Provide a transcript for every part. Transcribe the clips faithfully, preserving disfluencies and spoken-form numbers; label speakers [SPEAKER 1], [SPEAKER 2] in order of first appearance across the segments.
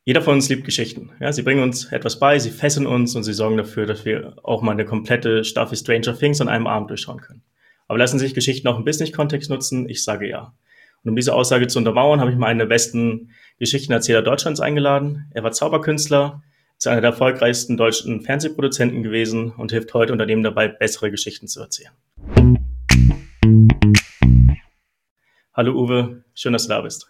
[SPEAKER 1] Jeder von uns liebt Geschichten. Ja, sie bringen uns etwas bei, sie fesseln uns und sie sorgen dafür, dass wir auch mal eine komplette Staffel Stranger Things an einem Abend durchschauen können. Aber lassen sich Geschichten auch im Business-Kontext nutzen? Ich sage ja. Und um diese Aussage zu untermauern, habe ich mal einen der besten Geschichtenerzähler Deutschlands eingeladen. Er war Zauberkünstler, ist einer der erfolgreichsten deutschen Fernsehproduzenten gewesen und hilft heute Unternehmen dabei, bessere Geschichten zu erzählen. Hallo Uwe, schön, dass du da bist.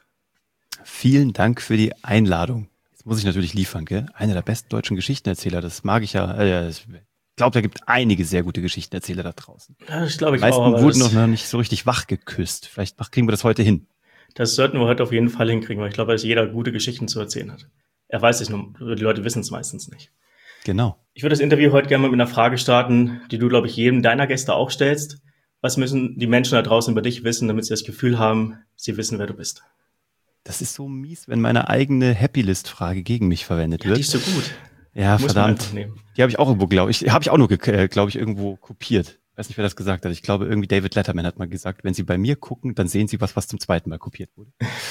[SPEAKER 2] Vielen Dank für die Einladung. Jetzt muss ich natürlich liefern, gell? Einer der besten deutschen Geschichtenerzähler, das mag ich ja. Äh, ich glaube, da gibt einige sehr gute Geschichtenerzähler da draußen.
[SPEAKER 1] Ja, das glaube ich
[SPEAKER 2] auch. Die meisten
[SPEAKER 1] auch,
[SPEAKER 2] wurden noch nicht so richtig wach geküsst. Vielleicht kriegen wir das heute hin.
[SPEAKER 1] Das sollten wir heute auf jeden Fall hinkriegen, weil ich glaube, dass jeder gute Geschichten zu erzählen hat. Er weiß es nur, die Leute wissen es meistens nicht.
[SPEAKER 2] Genau.
[SPEAKER 1] Ich würde das Interview heute gerne mal mit einer Frage starten, die du, glaube ich, jedem deiner Gäste auch stellst. Was müssen die Menschen da draußen über dich wissen, damit sie das Gefühl haben, sie wissen, wer du bist?
[SPEAKER 2] Das ist so mies, wenn meine eigene Happy-List-Frage gegen mich verwendet
[SPEAKER 1] ja,
[SPEAKER 2] wird.
[SPEAKER 1] Die ist so gut.
[SPEAKER 2] Ja,
[SPEAKER 1] Muss
[SPEAKER 2] verdammt. Die habe ich auch irgendwo, glaube ich, habe ich auch nur, glaube ich, irgendwo kopiert. Ich weiß nicht, wer das gesagt hat. Ich glaube, irgendwie David Letterman hat mal gesagt, wenn Sie bei mir gucken, dann sehen Sie was, was zum zweiten Mal kopiert wurde.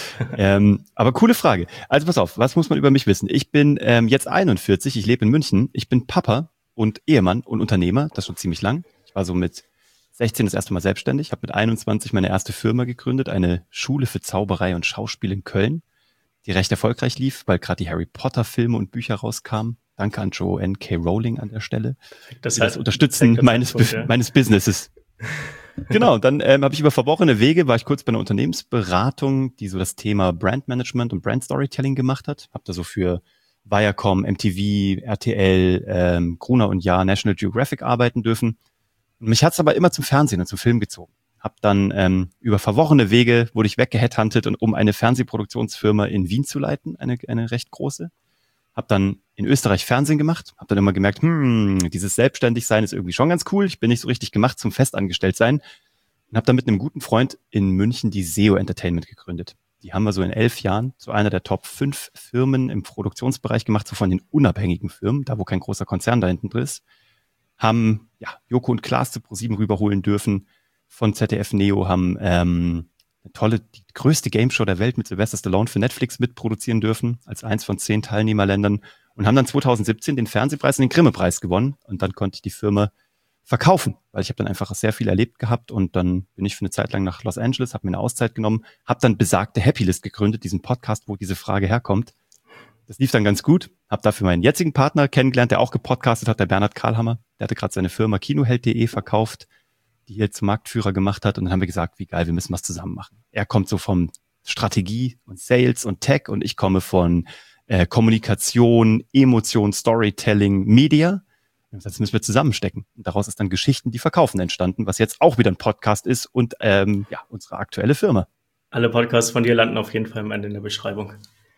[SPEAKER 2] ähm, aber coole Frage. Also pass auf, was muss man über mich wissen? Ich bin ähm, jetzt einundvierzig, ich lebe in München. Ich bin Papa und Ehemann und Unternehmer, das schon ziemlich lang. Ich war so mit sechzehn das erste Mal selbstständig, habe mit einundzwanzig meine erste Firma gegründet, eine Schule für Zauberei und Schauspiel in Köln, die recht erfolgreich lief, weil gerade die Harry Potter Filme und Bücher rauskamen. Danke an Joanne K. Rowling an der Stelle. Das, das Unterstützen das meines, Punkt, ja. meines Businesses. Genau, dann ähm, habe ich über verworrene Wege, war ich kurz bei einer Unternehmensberatung, die so das Thema Brandmanagement und Brand Storytelling gemacht hat. Habe da so für Viacom, M T V, R T L, ähm, Gruner und Jahr, National Geographic arbeiten dürfen. Und mich hat's aber immer zum Fernsehen und zum Film gezogen. Hab dann ähm, über verworrene Wege wurde ich weggeheadhuntet, und um eine Fernsehproduktionsfirma in Wien zu leiten, eine eine recht große. Hab dann in Österreich Fernsehen gemacht, hab dann immer gemerkt, hm, dieses Selbstständigsein ist irgendwie schon ganz cool. Ich bin nicht so richtig gemacht zum Festangestelltsein. Und hab dann mit einem guten Freund in München die S E O Entertainment gegründet. Die haben wir so in elf Jahren zu einer der Top fünf Firmen im Produktionsbereich gemacht, so von den unabhängigen Firmen, da wo kein großer Konzern da hinten drin ist. Haben ja Joko und Klaas zu ProSieben rüberholen dürfen, von Z D F Neo, haben ähm, eine tolle, die größte Gameshow der Welt mit Sylvester Stallone für Netflix mitproduzieren dürfen, als eins von zehn Teilnehmerländern, und haben dann zweitausendsiebzehn den Fernsehpreis und den Grimme-Preis gewonnen, und dann konnte ich die Firma verkaufen, weil ich habe dann einfach sehr viel erlebt gehabt, und dann bin ich für eine Zeit lang nach Los Angeles, habe mir eine Auszeit genommen, habe dann besagte Happy List gegründet, diesen Podcast, wo diese Frage herkommt. Das lief dann ganz gut, habe dafür meinen jetzigen Partner kennengelernt, der auch gepodcastet hat, der Bernhard Karlhammer. Der hatte gerade seine Firma Kinoheld punkt de verkauft, die hier zum Marktführer gemacht hat, und dann haben wir gesagt, wie geil, wir müssen was zusammen machen. Er kommt so vom Strategie und Sales und Tech, und ich komme von äh, Kommunikation, Emotion, Storytelling, Media. Das müssen wir zusammenstecken. Und daraus ist dann Geschichten, die verkaufen, entstanden, was jetzt auch wieder ein Podcast ist und ähm, ja unsere aktuelle Firma.
[SPEAKER 1] Alle Podcasts von dir landen auf jeden Fall am Ende in der Beschreibung.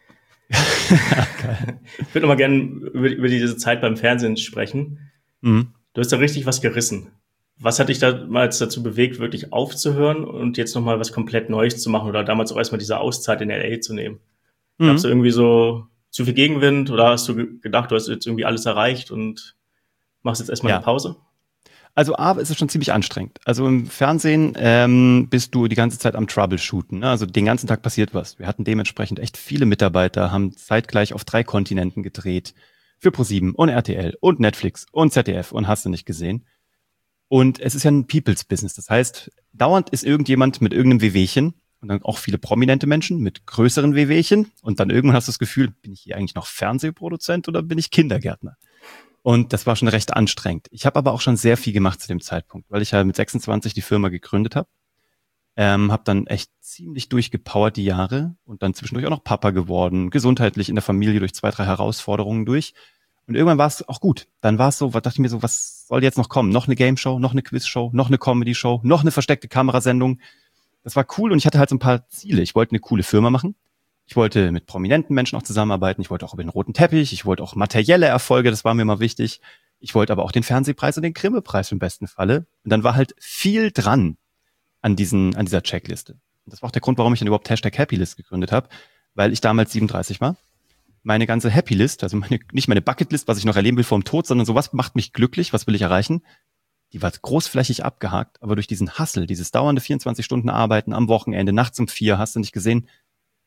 [SPEAKER 1] Ich würde noch mal gerne über, über diese Zeit beim Fernsehen sprechen. Mhm. Du hast da richtig was gerissen. Was hat dich damals dazu bewegt, wirklich aufzuhören und jetzt nochmal was komplett Neues zu machen, oder damals auch erstmal diese Auszeit in L A zu nehmen? Mhm. Gab's da irgendwie so zu viel Gegenwind, oder hast du gedacht, du hast jetzt irgendwie alles erreicht und machst jetzt erstmal ja. eine Pause?
[SPEAKER 2] Also A, ist es schon ziemlich anstrengend. Also im Fernsehen ähm, bist du die ganze Zeit am Troubleshooten. Ne? Also den ganzen Tag passiert was. Wir hatten dementsprechend echt viele Mitarbeiter, haben zeitgleich auf drei Kontinenten gedreht. Für ProSieben und R T L und Netflix und Z D F und hast du nicht gesehen. Und es ist ja ein People's Business. Das heißt, dauernd ist irgendjemand mit irgendeinem Wehwehchen, und dann auch viele prominente Menschen mit größeren Wehwehchen. Und dann irgendwann hast du das Gefühl, bin ich hier eigentlich noch Fernsehproduzent oder bin ich Kindergärtner? Und das war schon recht anstrengend. Ich habe aber auch schon sehr viel gemacht zu dem Zeitpunkt, weil ich ja mit sechsundzwanzig die Firma gegründet habe. Ähm, habe dann echt ziemlich durchgepowert die Jahre und dann zwischendurch auch noch Papa geworden, gesundheitlich in der Familie durch zwei, drei Herausforderungen durch. Und irgendwann war es auch gut. Dann war es so, was dachte ich mir so, was soll jetzt noch kommen? Noch eine Game-Show, noch eine Quiz-Show, noch eine Comedy-Show, noch eine versteckte Kamerasendung. Das war cool, und ich hatte halt so ein paar Ziele. Ich wollte eine coole Firma machen. Ich wollte mit prominenten Menschen auch zusammenarbeiten. Ich wollte auch über den roten Teppich. Ich wollte auch materielle Erfolge. Das war mir mal wichtig. Ich wollte aber auch den Fernsehpreis und den Grimme-Preis im besten Falle. Und dann war halt viel dran an diesen, an dieser Checkliste. Und das war auch der Grund, warum ich dann überhaupt Hashtag Happylist gegründet habe, weil ich damals siebenunddreißig war. Meine ganze Happylist, also meine, nicht meine Bucketlist, was ich noch erleben will vor dem Tod, sondern so, was macht mich glücklich, was will ich erreichen, die war großflächig abgehakt. Aber durch diesen Hustle, dieses dauernde vierundzwanzig Stunden Arbeiten am Wochenende, nachts um vier, hast du nicht gesehen,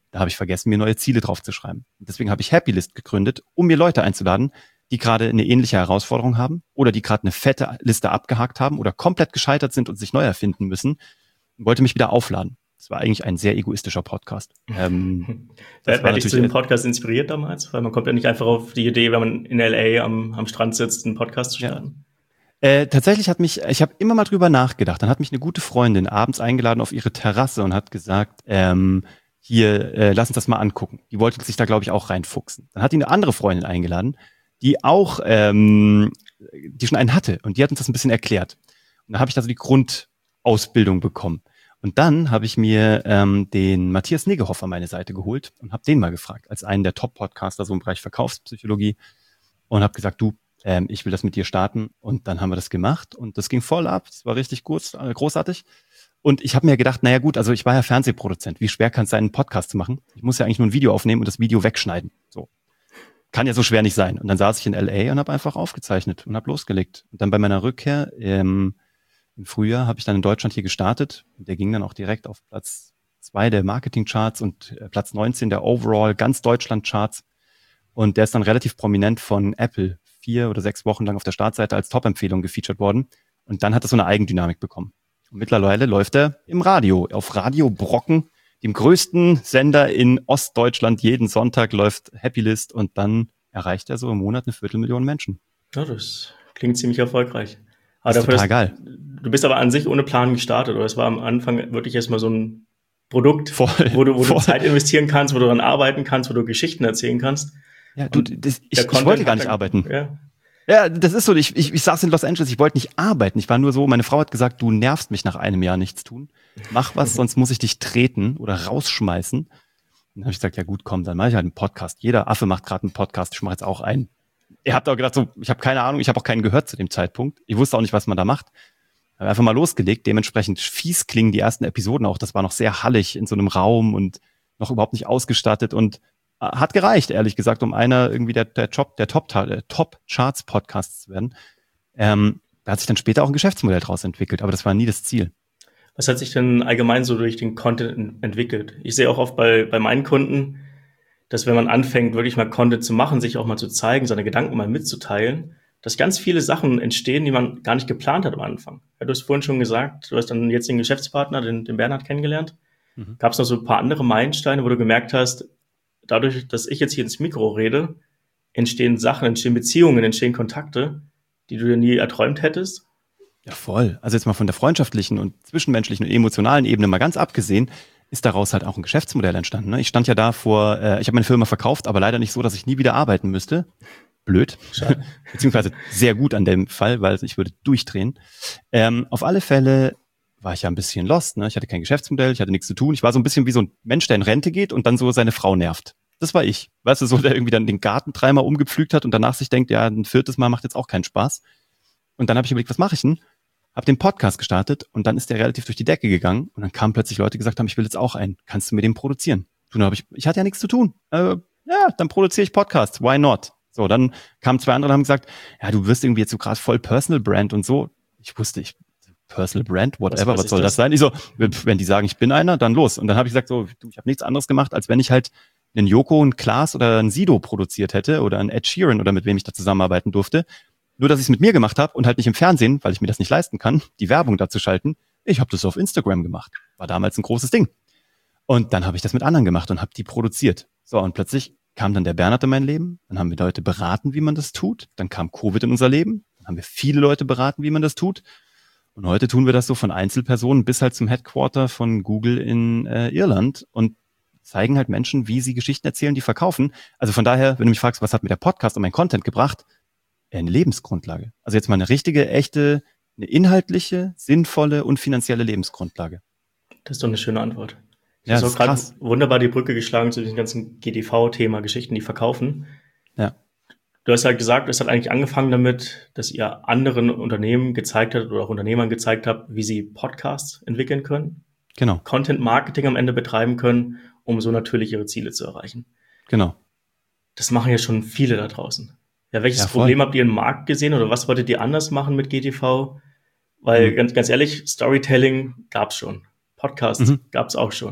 [SPEAKER 2] Da habe ich vergessen, mir neue Ziele drauf zu schreiben. Und deswegen habe ich Happylist gegründet, um mir Leute einzuladen, die gerade eine ähnliche Herausforderung haben oder die gerade eine fette Liste abgehakt haben oder komplett gescheitert sind und sich neu erfinden müssen und wollte mich wieder aufladen. Das war eigentlich ein sehr egoistischer Podcast. Ähm,
[SPEAKER 1] Wer hat dich zu dem Podcast inspiriert damals? Weil man kommt ja nicht einfach auf die Idee, wenn man in L A am, am Strand sitzt, einen Podcast zu starten.
[SPEAKER 2] Ja. Äh, tatsächlich hat mich, ich habe immer mal drüber nachgedacht. Dann hat mich eine gute Freundin abends eingeladen auf ihre Terrasse und hat gesagt, ähm, hier, äh, lass uns das mal angucken. Die wollte sich da, glaube ich, auch reinfuchsen. Dann hat die eine andere Freundin eingeladen, die auch, ähm, die schon einen hatte. Und die hat uns das ein bisschen erklärt. Und da habe ich also die Grundausbildung bekommen. Und dann habe ich mir ähm, den Matthias Niggehoff an meine Seite geholt und habe den mal gefragt, als einen der Top-Podcaster so im Bereich Verkaufspsychologie. Und habe gesagt, du, ähm, ich will das mit dir starten. Und dann haben wir das gemacht. Und das ging voll ab. Das war richtig gut, äh, großartig. Und ich habe mir gedacht, naja gut, also ich war ja Fernsehproduzent. Wie schwer kann es sein, einen Podcast zu machen? Ich muss ja eigentlich nur ein Video aufnehmen und das Video wegschneiden. So. Kann ja so schwer nicht sein. Und dann saß ich in L A und habe einfach aufgezeichnet und habe losgelegt. Und dann bei meiner Rückkehr ähm, im Frühjahr habe ich dann in Deutschland hier gestartet. Und der ging dann auch direkt auf Platz zwei der Marketing-Charts und äh, Platz neunzehn der Overall ganz Deutschland-Charts. Und der ist dann relativ prominent von Apple vier oder sechs Wochen lang auf der Startseite als Top-Empfehlung gefeatured worden. Und dann hat es so eine Eigendynamik bekommen. Und mittlerweile läuft er im Radio, auf Radio Brocken, dem größten Sender in Ostdeutschland. Jeden Sonntag läuft Happylist und dann erreicht er so im Monat eine Viertelmillion Menschen.
[SPEAKER 1] Ja, das klingt ziemlich erfolgreich.
[SPEAKER 2] Aber das ist total geil.
[SPEAKER 1] Du bist aber an sich ohne Plan gestartet, oder? Es war am Anfang wirklich erstmal so ein Produkt,
[SPEAKER 2] voll,
[SPEAKER 1] wo, du, wo
[SPEAKER 2] voll.
[SPEAKER 1] du Zeit investieren kannst, wo du daran arbeiten kannst, wo du Geschichten erzählen kannst.
[SPEAKER 2] Ja, du, das, ich, ich wollte gar nicht dann, arbeiten.
[SPEAKER 1] Ja.
[SPEAKER 2] Ja, das ist so, ich, ich, ich saß in Los Angeles, ich wollte nicht arbeiten. Ich war nur so, meine Frau hat gesagt, du nervst mich nach einem Jahr nichts tun. Mach was, sonst muss ich dich treten oder rausschmeißen. Dann habe ich gesagt, ja gut, komm, dann mache ich halt einen Podcast. Jeder Affe macht gerade einen Podcast, ich mache jetzt auch einen. Ihr habt auch gedacht, so, ich habe keine Ahnung, ich habe auch keinen gehört zu dem Zeitpunkt. Ich wusste auch nicht, was man da macht. Habe einfach mal losgelegt, dementsprechend fies klingen die ersten Episoden auch. Das war noch sehr hallig in so einem Raum und noch überhaupt nicht ausgestattet und hat gereicht, ehrlich gesagt, um einer irgendwie der, der Top, der Top, der Top-Charts-Podcast zu werden. Ähm, da hat sich dann später auch ein Geschäftsmodell draus entwickelt, aber das war nie das Ziel.
[SPEAKER 1] Was hat sich denn allgemein so durch den Content entwickelt? Ich sehe auch oft bei, bei meinen Kunden, dass wenn man anfängt, wirklich mal Content zu machen, sich auch mal zu zeigen, seine Gedanken mal mitzuteilen, dass ganz viele Sachen entstehen, die man gar nicht geplant hat am Anfang. Ja, du hast vorhin schon gesagt, du hast dann jetzt den Geschäftspartner, den, den Bernhard, kennengelernt. Mhm. Gab es noch so ein paar andere Meilensteine, wo du gemerkt hast, dadurch, dass ich jetzt hier ins Mikro rede, entstehen Sachen, entstehen Beziehungen, entstehen Kontakte, die du dir nie erträumt hättest?
[SPEAKER 2] Ja, voll. Also jetzt mal von der freundschaftlichen und zwischenmenschlichen und emotionalen Ebene mal ganz abgesehen, ist daraus halt auch ein Geschäftsmodell entstanden. Ne? Ich stand ja da vor, äh, ich habe meine Firma verkauft, aber leider nicht so, dass ich nie wieder arbeiten müsste. Blöd. Beziehungsweise sehr gut an dem Fall, weil ich würde durchdrehen. Ähm, auf alle Fälle war ich ja ein bisschen lost. Ne? Ich hatte kein Geschäftsmodell, ich hatte nichts zu tun. Ich war so ein bisschen wie so ein Mensch, der in Rente geht und dann so seine Frau nervt. Das war ich. Weißt du, so der irgendwie dann den Garten dreimal umgepflügt hat und danach sich denkt, ja, ein viertes Mal macht jetzt auch keinen Spaß. Und dann habe ich überlegt, was mache ich denn? Hab den Podcast gestartet und dann ist der relativ durch die Decke gegangen und dann kamen plötzlich Leute, die gesagt haben, ich will jetzt auch einen. Kannst du mir den produzieren? Und dann habe ich, ich hatte ja nichts zu tun. Äh, ja, dann produziere ich Podcasts. Why not? So, dann kamen zwei andere und haben gesagt, ja, du wirst irgendwie jetzt so gerade voll Personal Brand und so. Ich wusste, ich Personal Brand, whatever, was, was soll das? das sein? Ich so, wenn die sagen, ich bin einer, dann los. Und dann habe ich gesagt, so, du, ich habe nichts anderes gemacht, als wenn ich halt einen Joko, einen Klaas oder einen Sido produziert hätte oder einen Ed Sheeran oder mit wem ich da zusammenarbeiten durfte. Nur, dass ich es mit mir gemacht habe und halt nicht im Fernsehen, weil ich mir das nicht leisten kann, die Werbung da zu schalten. Ich habe das auf Instagram gemacht. War damals ein großes Ding. Und dann habe ich das mit anderen gemacht und habe die produziert. So, und plötzlich kam dann der Bernhard in mein Leben. Dann haben wir Leute beraten, wie man das tut. Dann kam Covid in unser Leben. Dann haben wir viele Leute beraten, wie man das tut. Und heute tun wir das so von Einzelpersonen bis halt zum Headquarter von Google in äh, Irland und zeigen halt Menschen, wie sie Geschichten erzählen, die verkaufen. Also von daher, wenn du mich fragst, was hat mir der Podcast und mein Content gebracht? Eine Lebensgrundlage. Also jetzt mal eine richtige, echte, eine inhaltliche, sinnvolle und finanzielle Lebensgrundlage.
[SPEAKER 1] Das ist doch eine schöne Antwort.
[SPEAKER 2] Ja,
[SPEAKER 1] das ist auch gerade wunderbar die Brücke geschlagen zu diesem ganzen G T V-Thema, Geschichten, die verkaufen.
[SPEAKER 2] Ja.
[SPEAKER 1] Du hast halt gesagt, es hat eigentlich angefangen damit, dass ihr anderen Unternehmen gezeigt habt oder auch Unternehmern gezeigt habt, wie sie Podcasts entwickeln können.
[SPEAKER 2] Genau.
[SPEAKER 1] Content-Marketing am Ende betreiben können, um so natürlich ihre Ziele zu erreichen.
[SPEAKER 2] Genau.
[SPEAKER 1] Das machen ja schon viele da draußen. Ja, welches ja, Problem habt ihr im Markt gesehen oder was wolltet ihr anders machen mit G T V? Weil, mhm. ganz, ganz ehrlich, Storytelling gab's schon. Podcasts mhm. gab's auch schon.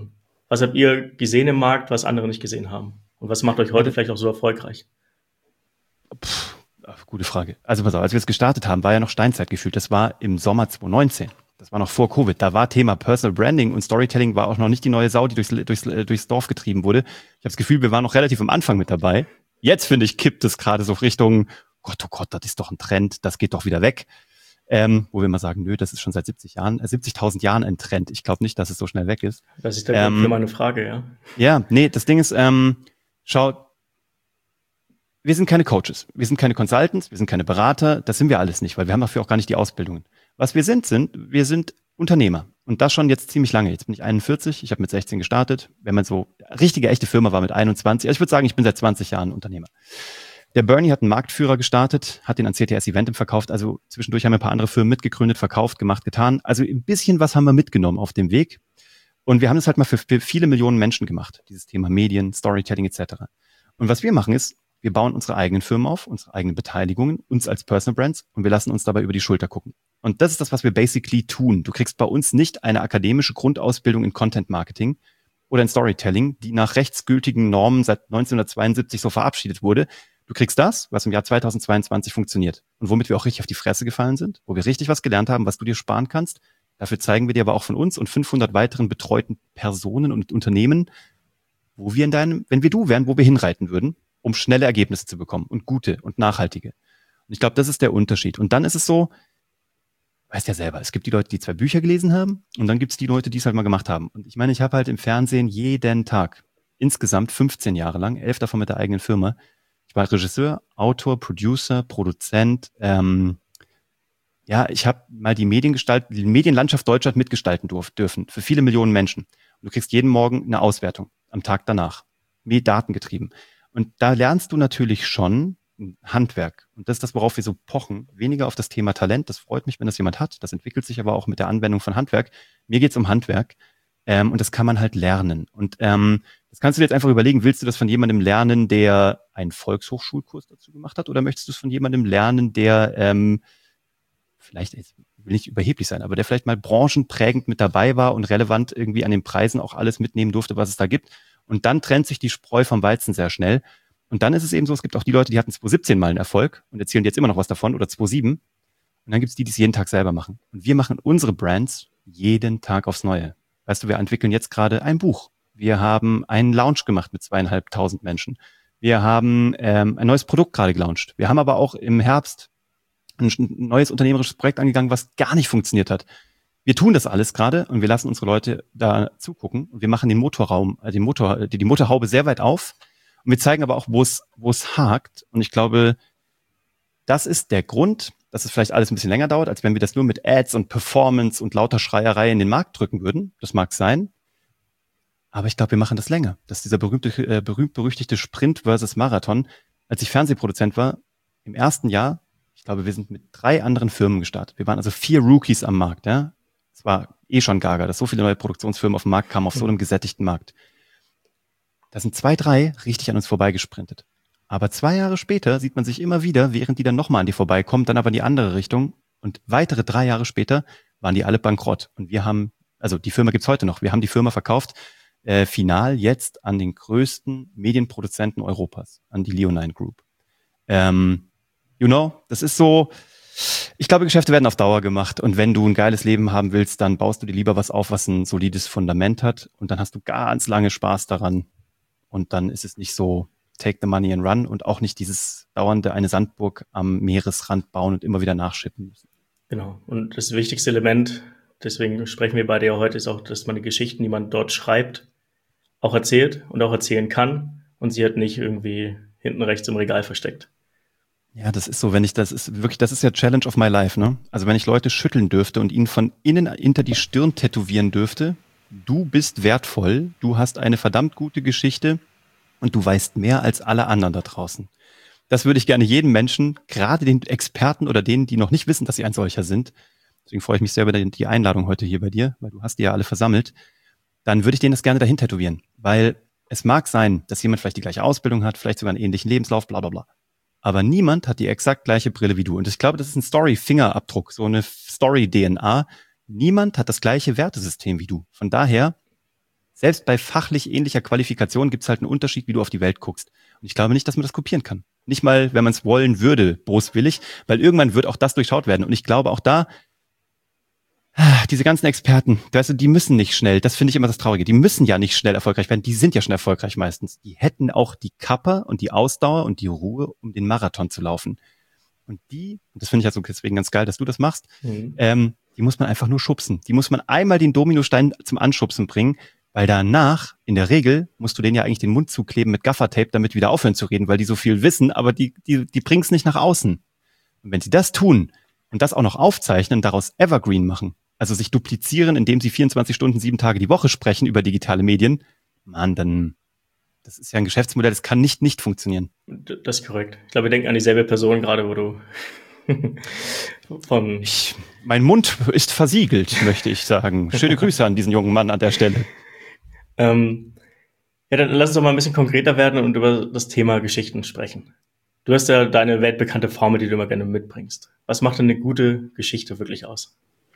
[SPEAKER 1] Was habt ihr gesehen im Markt, was andere nicht gesehen haben? Und was macht euch heute vielleicht auch so erfolgreich?
[SPEAKER 2] Puh, gute Frage. Also pass auf, als wir es gestartet haben, war ja noch Steinzeit gefühlt. Das war im Sommer zwanzig neunzehn. Das war noch vor Covid. Da war Thema Personal Branding und Storytelling war auch noch nicht die neue Sau, die durchs, durchs, durchs Dorf getrieben wurde. Ich habe das Gefühl, wir waren noch relativ am Anfang mit dabei. Jetzt, finde ich, kippt es gerade so Richtung, Gott, oh Gott, das ist doch ein Trend, das geht doch wieder weg. Ähm, wo wir mal sagen, nö, das ist schon seit siebzig Jahren, äh, siebzigtausend Jahren ein Trend. Ich glaube nicht, dass es so schnell weg ist.
[SPEAKER 1] Das ist der Grund
[SPEAKER 2] ähm,
[SPEAKER 1] für meine Frage, ja.
[SPEAKER 2] Ja, nee, das Ding ist, ähm, schau, wir sind keine Coaches, wir sind keine Consultants, wir sind keine Berater, das sind wir alles nicht, weil wir haben dafür auch gar nicht die Ausbildungen. Was wir sind, sind, wir sind Unternehmer. Und das schon jetzt ziemlich lange. Jetzt bin ich einundvierzig, ich habe mit sechzehn gestartet. Wenn man so, richtige, echte Firma war mit einundzwanzig. Also ich würde sagen, ich bin seit zwanzig Jahren Unternehmer. Der Bernie hat einen Marktführer gestartet, hat den an C T S Eventim verkauft. Also zwischendurch haben wir ein paar andere Firmen mitgegründet, verkauft, gemacht, getan. Also ein bisschen was haben wir mitgenommen auf dem Weg. Und wir haben das halt mal für, für viele Millionen Menschen gemacht. Dieses Thema Medien, Storytelling et cetera. Und was wir machen ist, wir bauen unsere eigenen Firmen auf, unsere eigenen Beteiligungen, uns als Personal Brands und wir lassen uns dabei über die Schulter gucken. Und das ist das, was wir basically tun. Du kriegst bei uns nicht eine akademische Grundausbildung in Content Marketing oder in Storytelling, die nach rechtsgültigen Normen seit neunzehnhundertzweiundsiebzig so verabschiedet wurde. Du kriegst das, was im Jahr zweitausendzweiundzwanzig funktioniert und womit wir auch richtig auf die Fresse gefallen sind, wo wir richtig was gelernt haben, was du dir sparen kannst. Dafür zeigen wir dir aber auch von uns und fünfhundert weiteren betreuten Personen und Unternehmen, wo wir in deinem, wenn wir du wären, wo wir hinreiten würden, um schnelle Ergebnisse zu bekommen und gute und nachhaltige. Und ich glaube, das ist der Unterschied. Und dann ist es so, weißt ja selber, es gibt die Leute, die zwei Bücher gelesen haben und dann gibt es die Leute, die es halt mal gemacht haben. Und ich meine, ich habe halt im Fernsehen jeden Tag, insgesamt fünfzehn Jahre lang, elf davon mit der eigenen Firma. Ich war Regisseur, Autor, Producer, Produzent. Ähm, ja, ich habe mal die Mediengestalt, die Medienlandschaft Deutschland mitgestalten durf, dürfen, für viele Millionen Menschen. Und du kriegst jeden Morgen eine Auswertung am Tag danach, mit Daten getrieben. Und da lernst du natürlich schon Handwerk. Und das ist das, worauf wir so pochen. Weniger auf das Thema Talent. Das freut mich, wenn das jemand hat. Das entwickelt sich aber auch mit der Anwendung von Handwerk. Mir geht's um Handwerk. Ähm, und das kann man halt lernen. Und ähm, das kannst du dir jetzt einfach überlegen, willst du das von jemandem lernen, der einen Volkshochschulkurs dazu gemacht hat? Oder möchtest du es von jemandem lernen, der ähm, vielleicht, ich will nicht überheblich sein, aber der vielleicht mal branchenprägend mit dabei war und relevant irgendwie an den Preisen auch alles mitnehmen durfte, was es da gibt. Und dann trennt sich die Spreu vom Weizen sehr schnell. Und dann ist es eben so, es gibt auch die Leute, die hatten zwanzig siebzehn mal einen Erfolg und erzählen jetzt immer noch was davon oder zwanzig sieben. Und dann gibt es die, die es jeden Tag selber machen. Und wir machen unsere Brands jeden Tag aufs Neue. Weißt du, wir entwickeln jetzt gerade ein Buch. Wir haben einen Launch gemacht mit zweieinhalbtausend Menschen. Wir haben ähm, ein neues Produkt gerade gelauncht. Wir haben aber auch im Herbst ein neues unternehmerisches Projekt angegangen, was gar nicht funktioniert hat. Wir tun das alles gerade und wir lassen unsere Leute da zugucken und wir machen den Motorraum, äh, den Motor, die, die Motorhaube sehr weit auf und wir zeigen aber auch, wo es, wo es hakt. Und ich glaube, das ist der Grund, dass es vielleicht alles ein bisschen länger dauert, als wenn wir das nur mit Ads und Performance und lauter Schreierei in den Markt drücken würden. Das mag sein. Aber ich glaube, wir machen das länger. Das ist dieser berühmte, äh, berühmt-berüchtigte Sprint versus Marathon. Als ich Fernsehproduzent war, im ersten Jahr, ich glaube, wir sind mit drei anderen Firmen gestartet. Wir waren also vier Rookies am Markt. Ja, es war eh schon gaga, dass so viele neue Produktionsfirmen auf den Markt kamen, auf so einem gesättigten Markt. Da sind zwei, drei richtig an uns vorbeigesprintet. Aber zwei Jahre später sieht man sich immer wieder, während die dann nochmal an die vorbeikommen, dann aber in die andere Richtung. Und weitere drei Jahre später waren die alle bankrott. Und wir haben, also die Firma gibt's heute noch, wir haben die Firma verkauft, äh, final jetzt an den größten Medienproduzenten Europas, an die Leonine Group. Ähm, you know, das ist so, ich glaube, Geschäfte werden auf Dauer gemacht. Und wenn du ein geiles Leben haben willst, dann baust du dir lieber was auf, was ein solides Fundament hat. Und dann hast du ganz lange Spaß daran. Und dann ist es nicht so, take the money and run und auch nicht dieses dauernde eine Sandburg am Meeresrand bauen und immer wieder nachschippen müssen.
[SPEAKER 1] Genau. Und das wichtigste Element, deswegen sprechen wir beide ja heute, ist auch, dass man die Geschichten, die man dort schreibt, auch erzählt und auch erzählen kann und sie halt nicht irgendwie hinten rechts im Regal versteckt.
[SPEAKER 2] Ja, das ist so, wenn ich, das ist wirklich, das ist ja Challenge of my life, ne? Also wenn ich Leute schütteln dürfte und ihnen von innen hinter die Stirn tätowieren dürfte, du bist wertvoll, du hast eine verdammt gute Geschichte und du weißt mehr als alle anderen da draußen. Das würde ich gerne jedem Menschen, gerade den Experten oder denen, die noch nicht wissen, dass sie ein solcher sind, deswegen freue ich mich sehr über die Einladung heute hier bei dir, weil du hast die ja alle versammelt, dann würde ich denen das gerne dahin tätowieren, weil es mag sein, dass jemand vielleicht die gleiche Ausbildung hat, vielleicht sogar einen ähnlichen Lebenslauf, bla bla bla. Aber niemand hat die exakt gleiche Brille wie du. Und ich glaube, das ist ein Story-Fingerabdruck, so eine Story-D N A. Niemand hat das gleiche Wertesystem wie du. Von daher Selbst bei fachlich ähnlicher Qualifikation gibt es halt einen Unterschied, wie du auf die Welt guckst. Und ich glaube nicht, dass man das kopieren kann. Nicht mal, wenn man es wollen würde, boswillig, weil irgendwann wird auch das durchschaut werden. Und ich glaube auch da, diese ganzen Experten, weißt du, die müssen nicht schnell, das finde ich immer das Traurige, die müssen ja nicht schnell erfolgreich werden, die sind ja schon erfolgreich meistens. Die hätten auch die Kappa und die Ausdauer und die Ruhe, um den Marathon zu laufen. Und die, und das finde ich also deswegen ganz geil, dass du das machst, mhm. ähm, die muss man einfach nur schubsen. Die muss man einmal den Dominostein zum Anschubsen bringen, weil danach, in der Regel, musst du denen ja eigentlich den Mund zukleben mit Gaffertape, damit wieder aufhören zu reden, weil die so viel wissen, aber die, die, die bringen es nicht nach außen. Und wenn sie das tun und das auch noch aufzeichnen, daraus Evergreen machen, also sich duplizieren, indem sie vierundzwanzig Stunden, sieben Tage die Woche sprechen über digitale Medien, Mann, dann, das ist ja ein Geschäftsmodell, das kann nicht nicht funktionieren.
[SPEAKER 1] Das ist korrekt. Ich glaube, wir denken an dieselbe Person gerade, wo du von...
[SPEAKER 2] Ich, mein Mund ist versiegelt, möchte ich sagen. Schöne Grüße an diesen jungen Mann an der Stelle.
[SPEAKER 1] Ähm, ja, dann lass uns doch mal ein bisschen konkreter werden und über das Thema Geschichten sprechen. Du hast ja deine weltbekannte Formel, die du immer gerne mitbringst. Was macht denn eine gute Geschichte wirklich aus?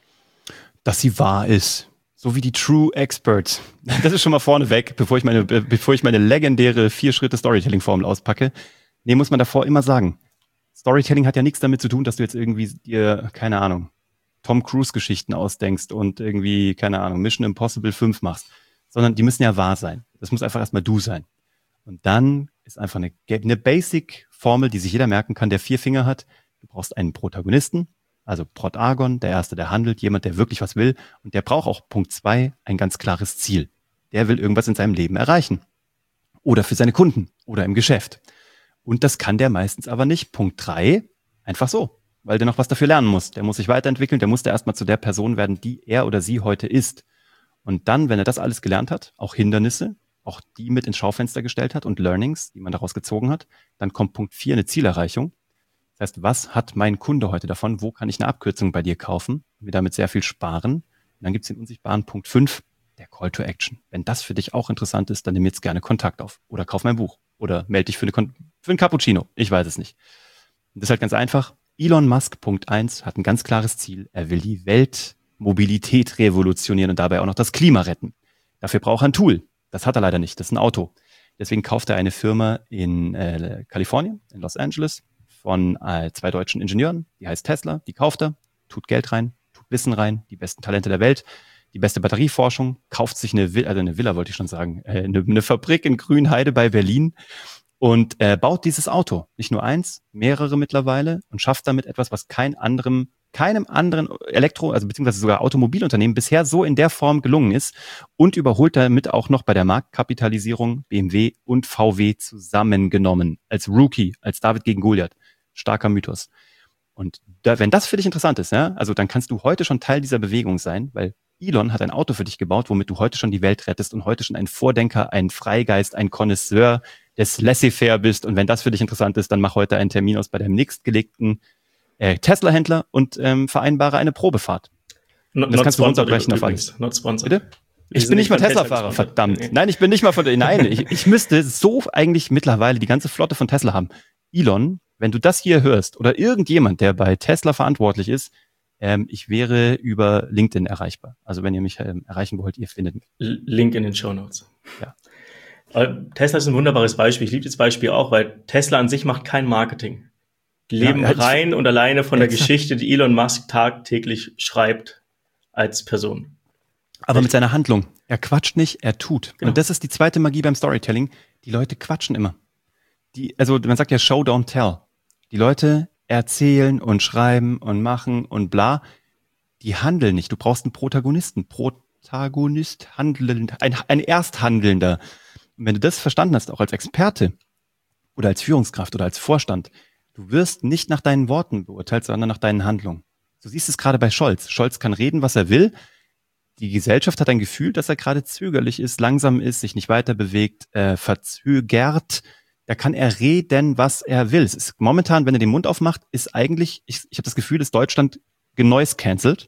[SPEAKER 2] Dass sie wahr ist. So wie die True Experts. Das ist schon mal vorneweg, bevor ich meine, bevor ich meine legendäre Vier-Schritte-Storytelling-Formel auspacke. Nee, muss man davor immer sagen. Storytelling hat ja nichts damit zu tun, dass du jetzt irgendwie dir, keine Ahnung, Tom Cruise-Geschichten ausdenkst und irgendwie, keine Ahnung, Mission Impossible fünf machst. Sondern die müssen ja wahr sein. Das muss einfach erstmal du sein. Und dann ist einfach eine, eine Basic-Formel, die sich jeder merken kann, der vier Finger hat. Du brauchst einen Protagonisten, also Protagon, der Erste, der handelt, jemand, der wirklich was will. Und der braucht auch Punkt zwei, ein ganz klares Ziel. Der will irgendwas in seinem Leben erreichen. Oder für seine Kunden oder im Geschäft. Und das kann der meistens aber nicht. Punkt drei, einfach so, weil der noch was dafür lernen muss. Der muss sich weiterentwickeln, der muss da erstmal zu der Person werden, die er oder sie heute ist. Und dann, wenn er das alles gelernt hat, auch Hindernisse, auch die mit ins Schaufenster gestellt hat und Learnings, die man daraus gezogen hat, dann kommt Punkt vier, eine Zielerreichung. Das heißt, was hat mein Kunde heute davon? Wo kann ich eine Abkürzung bei dir kaufen? Und wir damit sehr viel sparen. Und dann gibt es den unsichtbaren Punkt fünf, der Call to Action. Wenn das für dich auch interessant ist, dann nimm jetzt gerne Kontakt auf. Oder kauf mein Buch. Oder melde dich für, eine Kon- für einen Cappuccino. Ich weiß es nicht. Und das ist halt ganz einfach. Elon Musk, Punkt eins, hat ein ganz klares Ziel. Er will die Welt Mobilität revolutionieren und dabei auch noch das Klima retten. Dafür braucht er ein Tool. Das hat er leider nicht. Das ist ein Auto. Deswegen kauft er eine Firma in äh, Kalifornien, in Los Angeles, von äh, zwei deutschen Ingenieuren. Die heißt Tesla. Die kauft er, tut Geld rein, tut Wissen rein, die besten Talente der Welt, die beste Batterieforschung, kauft sich eine Villa, also eine Villa wollte ich schon sagen, äh, eine, eine Fabrik in Grünheide bei Berlin und äh, baut dieses Auto. Nicht nur eins, mehrere mittlerweile und schafft damit etwas, was kein anderem keinem anderen Elektro-, also beziehungsweise sogar Automobilunternehmen bisher so in der Form gelungen ist und überholt damit auch noch bei der Marktkapitalisierung B M W und V W zusammengenommen. Als Rookie, als David gegen Goliath. Starker Mythos. Und da, wenn das für dich interessant ist, ja, also dann kannst du heute schon Teil dieser Bewegung sein, weil Elon hat ein Auto für dich gebaut, womit du heute schon die Welt rettest und heute schon ein Vordenker, ein Freigeist, ein Connoisseur des Laissez-faire bist. Und wenn das für dich interessant ist, dann mach heute einen Termin aus bei deinem nächstgelegten Tesla-Händler und ähm, vereinbare eine Probefahrt.
[SPEAKER 1] Not,
[SPEAKER 2] das kannst du runterbrechen auf alles.
[SPEAKER 1] Not sponsored.
[SPEAKER 2] Bitte? Ich bin nicht mal Tesla-Fahrer, Tesla verdammt. Nee. Nein, ich bin nicht mal von, nein, ich, ich müsste so eigentlich mittlerweile die ganze Flotte von Tesla haben. Elon, wenn du das hier hörst oder irgendjemand, der bei Tesla verantwortlich ist, ähm, ich wäre über LinkedIn erreichbar. Also wenn ihr mich ähm, erreichen wollt, ihr findet mich.
[SPEAKER 1] Link in den Shownotes.
[SPEAKER 2] Ja.
[SPEAKER 1] Aber Tesla ist ein wunderbares Beispiel. Ich liebe das Beispiel auch, weil Tesla an sich macht kein Marketing. Die leben ja, rein und alleine von der Geschichte, die Elon Musk tagtäglich schreibt als Person.
[SPEAKER 2] Aber Echt? Mit seiner Handlung. Er quatscht nicht, er tut. Genau. Und das ist die zweite Magie beim Storytelling. Die Leute quatschen immer. Die, also man sagt ja Show, don't tell. Die Leute erzählen und schreiben und machen und bla. Die handeln nicht. Du brauchst einen Protagonisten. Protagonist, handelnd, ein, ein Ersthandelnder. Und wenn du das verstanden hast, auch als Experte oder als Führungskraft oder als Vorstand, du wirst nicht nach deinen Worten beurteilt, sondern nach deinen Handlungen. Du siehst es gerade bei Scholz. Scholz kann reden, was er will. Die Gesellschaft hat ein Gefühl, dass er gerade zögerlich ist, langsam ist, sich nicht weiter bewegt, äh, verzögert. Da kann er reden, was er will. Es ist momentan, wenn er den Mund aufmacht, ist eigentlich, ich, ich habe das Gefühl, dass Deutschland genoise cancelt,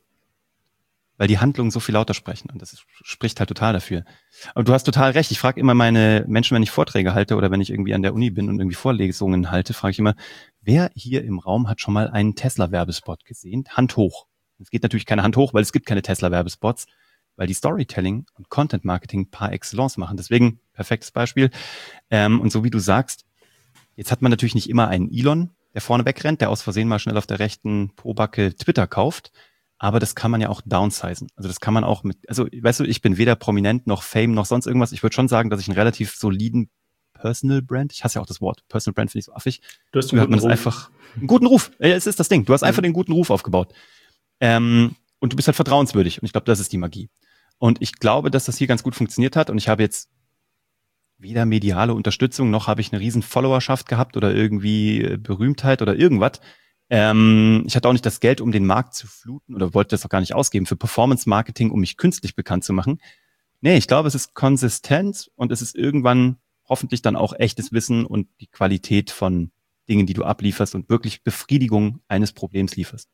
[SPEAKER 2] weil die Handlungen so viel lauter sprechen. Und das ist, spricht halt total dafür. Aber du hast total recht. Ich frage immer meine Menschen, wenn ich Vorträge halte oder wenn ich irgendwie an der Uni bin und irgendwie Vorlesungen halte, frage ich immer, wer hier im Raum hat schon mal einen Tesla-Werbespot gesehen? Hand hoch. Es geht natürlich keine Hand hoch, weil es gibt keine Tesla-Werbespots. weil die Storytelling und Content Marketing par excellence machen. Deswegen perfektes Beispiel. Ähm, und so wie du sagst, jetzt hat man natürlich nicht immer einen Elon, der vorne wegrennt, der aus Versehen mal schnell auf der rechten Pobacke Twitter kauft. Aber das kann man ja auch downsizen. Also das kann man auch mit, also weißt du, ich bin weder prominent noch Fame noch sonst irgendwas. Ich würde schon sagen, dass ich einen relativ soliden Personal Brand, ich hasse ja auch das Wort, Personal Brand finde ich so affig.
[SPEAKER 1] Du hast einen
[SPEAKER 2] hat man
[SPEAKER 1] guten
[SPEAKER 2] das
[SPEAKER 1] Ruf.
[SPEAKER 2] einfach, einen guten Ruf. Ja, es ist das Ding. Du hast einfach mhm. den guten Ruf aufgebaut. Ähm, und du bist halt vertrauenswürdig. Und ich glaube, das ist die Magie. Und ich glaube, dass das hier ganz gut funktioniert hat. Und ich habe jetzt weder mediale Unterstützung, noch habe ich eine riesen Followerschaft gehabt oder irgendwie Berühmtheit oder irgendwas. Ähm, ich hatte auch nicht das Geld, um den Markt zu fluten oder wollte das auch gar nicht ausgeben für Performance-Marketing, um mich künstlich bekannt zu machen. Nee, ich glaube, es ist Konsistenz und es ist irgendwann hoffentlich dann auch echtes Wissen und die Qualität von Dingen, die du ablieferst und wirklich Befriedigung eines Problems lieferst.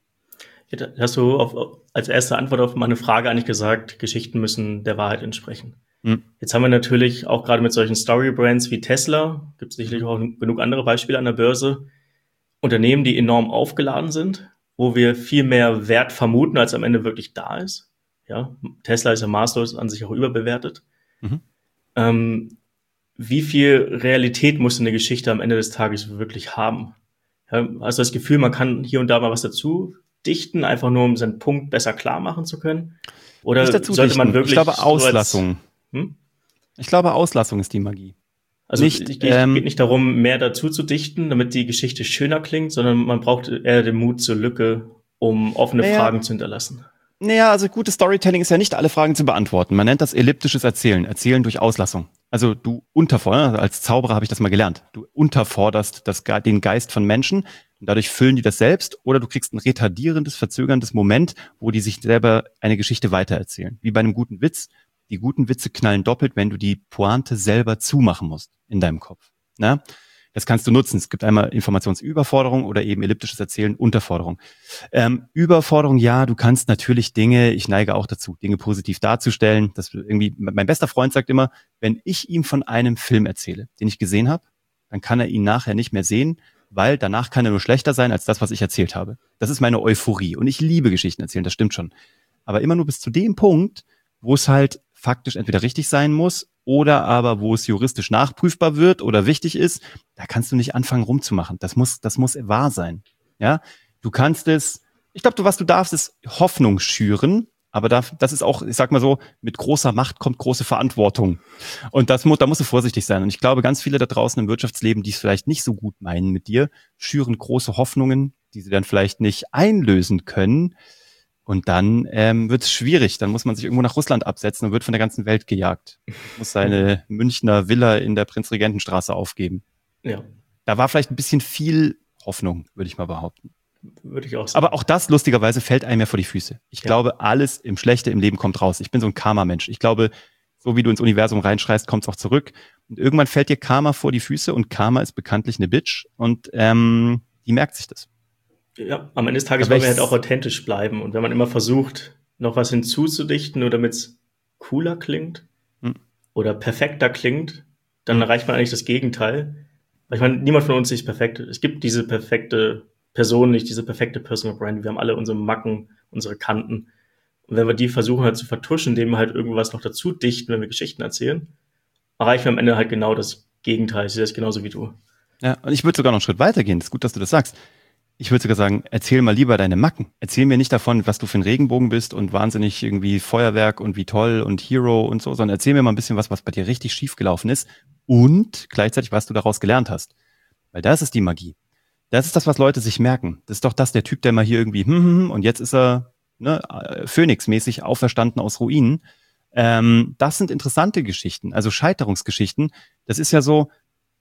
[SPEAKER 1] Hast du auf, als erste Antwort auf meine Frage eigentlich gesagt, Geschichten müssen der Wahrheit entsprechen. Hm. Jetzt haben wir natürlich auch gerade mit solchen Story-Brands wie Tesla, gibt es sicherlich auch genug andere Beispiele an der Börse, Unternehmen, die enorm aufgeladen sind, wo wir viel mehr Wert vermuten, als am Ende wirklich da ist. Ja, Tesla ist ja maßlos an sich auch überbewertet. Mhm. Ähm, wie viel Realität muss eine Geschichte am Ende des Tages wirklich haben? Ja, hast du das Gefühl, man kann hier und da mal was dazu dichten, einfach nur um seinen Punkt besser klar machen zu können? Oder sollte dichten. man wirklich...
[SPEAKER 2] Ich glaube, Auslassung. So als, hm? Ich glaube, Auslassung ist die Magie.
[SPEAKER 1] Also es geht ähm, nicht darum, mehr dazu zu dichten, damit die Geschichte schöner klingt, sondern man braucht eher den Mut zur Lücke, um offene naja, Fragen zu hinterlassen.
[SPEAKER 2] Naja, also gutes Storytelling ist ja nicht, alle Fragen zu beantworten. Man nennt das elliptisches Erzählen, Erzählen durch Auslassung. Also du unterforderst, als Zauberer habe ich das mal gelernt, du unterforderst das, den Geist von Menschen und dadurch füllen die das selbst oder du kriegst ein retardierendes, verzögerndes Moment, wo die sich selber eine Geschichte weitererzählen. Wie bei einem guten Witz. Die guten Witze knallen doppelt, wenn du die Pointe selber zumachen musst in deinem Kopf. Na? Das kannst du nutzen. Es gibt einmal Informationsüberforderung oder eben elliptisches Erzählen, Unterforderung. Ähm, Überforderung, ja, du kannst natürlich Dinge, ich neige auch dazu, Dinge positiv darzustellen. Das irgendwie, mein bester Freund sagt immer, wenn ich ihm von einem Film erzähle, den ich gesehen habe, dann kann er ihn nachher nicht mehr sehen, weil danach kann er nur schlechter sein als das, was ich erzählt habe. Das ist meine Euphorie. Und ich liebe Geschichten erzählen, das stimmt schon. Aber immer nur bis zu dem Punkt, wo es halt faktisch entweder richtig sein muss oder aber wo es juristisch nachprüfbar wird oder wichtig ist, da kannst du nicht anfangen rumzumachen. Das muss, das muss wahr sein. Ja, du kannst es, ich glaube, du, was du darfst, ist Hoffnung schüren, aber da, das ist auch, ich sag mal so, mit großer Macht kommt große Verantwortung. Und das muss, da musst du vorsichtig sein. Und ich glaube, ganz viele da draußen im Wirtschaftsleben, die es vielleicht nicht so gut meinen mit dir, schüren große Hoffnungen, die sie dann vielleicht nicht einlösen können. Und dann ähm, wird es schwierig. Dann muss man sich irgendwo nach Russland absetzen und wird von der ganzen Welt gejagt. Muss seine Münchner Villa in der Prinzregentenstraße aufgeben.
[SPEAKER 1] Ja.
[SPEAKER 2] Da war vielleicht ein bisschen viel Hoffnung, würde ich mal behaupten.
[SPEAKER 1] Würde ich auch sagen.
[SPEAKER 2] Aber auch das, lustigerweise, fällt einem ja vor die Füße. Ich ja. glaube, alles im Schlechte im Leben kommt raus. Ich bin so ein Karma-Mensch. Ich glaube, so wie du ins Universum reinschreist, kommt es auch zurück. Und irgendwann fällt dir Karma vor die Füße und Karma ist bekanntlich eine Bitch und ähm, die merkt sich das.
[SPEAKER 1] Ja, am Ende des Tages wollen wir halt auch authentisch bleiben. Und wenn man immer versucht, noch was hinzuzudichten, nur damit es cooler klingt hm. oder perfekter klingt, dann hm. erreicht man eigentlich das Gegenteil. Weil ich meine, niemand von uns ist perfekt. Es gibt diese perfekte Person nicht, diese perfekte Personal Brand. Wir haben alle unsere Macken, unsere Kanten. Und wenn wir die versuchen halt zu vertuschen, indem wir halt irgendwas noch dazu dichten, wenn wir Geschichten erzählen, erreichen wir am Ende halt genau das Gegenteil. Ich sehe das genauso wie du.
[SPEAKER 2] Ja, und ich würde sogar noch einen Schritt weiter gehen. Es ist gut, dass du das sagst. Ich würde sogar sagen, erzähl mal lieber deine Macken. Erzähl mir nicht davon, was du für ein Regenbogen bist und wahnsinnig irgendwie Feuerwerk und wie toll und Hero und so, sondern erzähl mir mal ein bisschen was, was bei dir richtig schief gelaufen ist und gleichzeitig, was du daraus gelernt hast. Weil das ist die Magie. Das ist das, was Leute sich merken. Das ist doch das, der Typ, der mal hier irgendwie hm, hm, hm, und jetzt ist er ne, Phönix-mäßig auferstanden aus Ruinen. Ähm, das sind interessante Geschichten, also Scheiterungsgeschichten. Das ist ja so,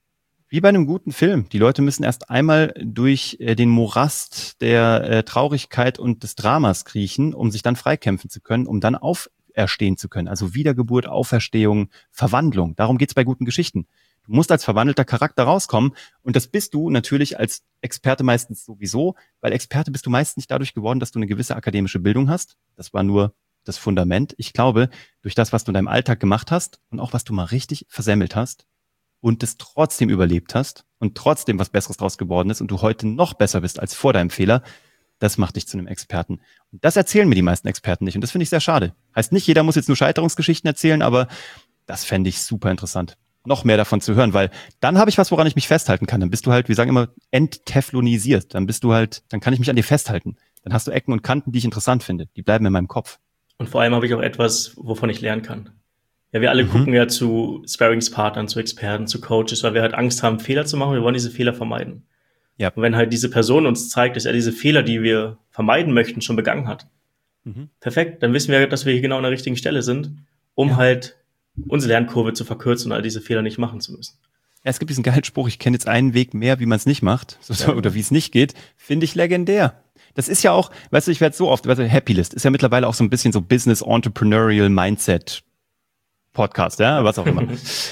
[SPEAKER 2] wie bei einem guten Film. Die Leute müssen erst einmal durch äh, den Morast der äh, Traurigkeit und des Dramas kriechen, um sich dann freikämpfen zu können, um dann auferstehen zu können. Also Wiedergeburt, Auferstehung, Verwandlung. Darum geht's bei guten Geschichten. Du musst als verwandelter Charakter rauskommen und das bist du natürlich als Experte meistens sowieso, weil Experte bist du meist nicht dadurch geworden, dass du eine gewisse akademische Bildung hast. Das war nur das Fundament. Ich glaube, durch das, was du in deinem Alltag gemacht hast und auch was du mal richtig versemmelt hast, und es trotzdem überlebt hast und trotzdem was Besseres draus geworden ist und du heute noch besser bist als vor deinem Fehler, das macht dich zu einem Experten. Und das erzählen mir die meisten Experten nicht und das finde ich sehr schade. Heißt nicht, jeder muss jetzt nur Scheiterungsgeschichten erzählen, aber das fände ich super interessant, noch mehr davon zu hören, weil dann habe ich was, woran ich mich festhalten kann. Dann bist du halt, wir sagen immer, entteflonisiert. Dann bist du halt, dann kann ich mich an dir festhalten. Dann hast du Ecken und Kanten, die ich interessant finde. Die bleiben in meinem Kopf.
[SPEAKER 1] Und vor allem habe ich auch etwas, wovon ich lernen kann. Ja, wir alle mhm. gucken ja zu Sparringspartnern, zu Experten, zu Coaches, weil wir halt Angst haben, Fehler zu machen. Wir wollen diese Fehler vermeiden. Ja. Und wenn halt diese Person uns zeigt, dass er diese Fehler, die wir vermeiden möchten, schon begangen hat, mhm. perfekt, dann wissen wir, dass wir hier genau an der richtigen Stelle sind, um ja. halt unsere Lernkurve zu verkürzen und all diese Fehler nicht machen zu müssen.
[SPEAKER 2] Ja, es gibt diesen geilen Spruch, ich kenne jetzt einen Weg mehr, wie man es nicht macht, so, ja. oder wie es nicht geht, finde ich legendär. Das ist ja auch, weißt du, ich werde so oft, weißt du, Happy List ist ja mittlerweile auch so ein bisschen so Business Entrepreneurial Mindset Podcast, ja, was auch immer.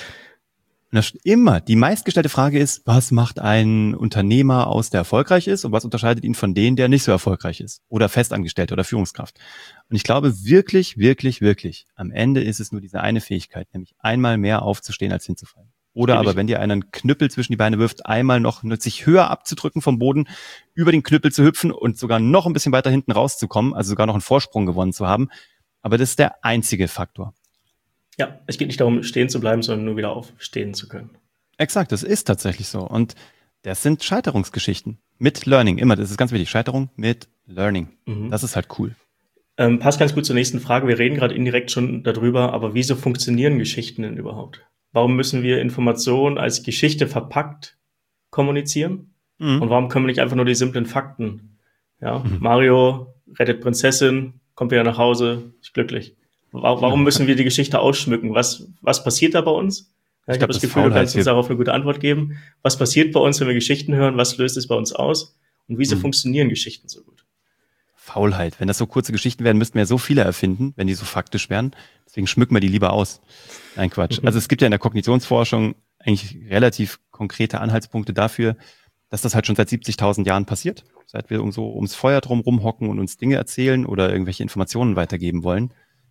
[SPEAKER 2] Und immer die meistgestellte Frage ist, was macht ein Unternehmer aus, der erfolgreich ist und was unterscheidet ihn von denen, der nicht so erfolgreich ist oder Festangestellte oder Führungskraft. Und ich glaube wirklich, wirklich, wirklich, am Ende ist es nur diese eine Fähigkeit, nämlich einmal mehr aufzustehen, als hinzufallen. Oder aber, wenn dir einer einen Knüppel zwischen die Beine wirft, einmal noch sich höher abzudrücken vom Boden, über den Knüppel zu hüpfen und sogar noch ein bisschen weiter hinten rauszukommen, also sogar noch einen Vorsprung gewonnen zu haben. Aber das ist der einzige Faktor.
[SPEAKER 1] Ja, es geht nicht darum, stehen zu bleiben, sondern nur wieder aufstehen zu können.
[SPEAKER 2] Exakt, das ist tatsächlich so. Und das sind Scheiterungsgeschichten mit Learning. Immer, das ist ganz wichtig. Scheiterung mit Learning. Mhm. Das ist halt cool.
[SPEAKER 1] Ähm, passt ganz gut zur nächsten Frage. Wir reden gerade indirekt schon darüber, aber wieso funktionieren Geschichten denn überhaupt? Warum müssen wir Informationen als Geschichte verpackt kommunizieren? Mhm. Und warum können wir nicht einfach nur die simplen Fakten? Ja, mhm. Mario rettet Prinzessin, kommt wieder nach Hause, ist glücklich. Warum müssen wir die Geschichte ausschmücken? Was, was passiert da bei uns? Ja, ich ich habe das Gefühl, du kannst uns darauf eine gute Antwort geben. Was passiert bei uns, wenn wir Geschichten hören? Was löst es bei uns aus? Und wieso mhm. funktionieren Geschichten so gut?
[SPEAKER 2] Faulheit. Wenn das so kurze Geschichten wären, müssten wir ja so viele erfinden, wenn die so faktisch wären. Deswegen schmücken wir die lieber aus. Nein, Quatsch. Also es gibt ja in der Kognitionsforschung eigentlich relativ konkrete Anhaltspunkte dafür, dass das halt schon seit siebzigtausend Jahren passiert. Seit wir um so ums Feuer drum rumhocken und uns Dinge erzählen oder irgendwelche Informationen weitergeben wollen.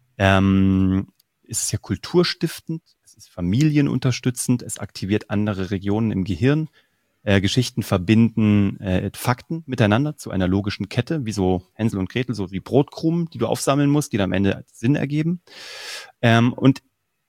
[SPEAKER 2] Ähm, ist es ja kulturstiftend, es ist familienunterstützend, es aktiviert andere Regionen im Gehirn. Äh, Geschichten verbinden äh, Fakten miteinander zu einer logischen Kette, wie so Hänsel und Gretel, so wie Brotkrumen, die du aufsammeln musst, die dann am Ende Sinn ergeben. Ähm, und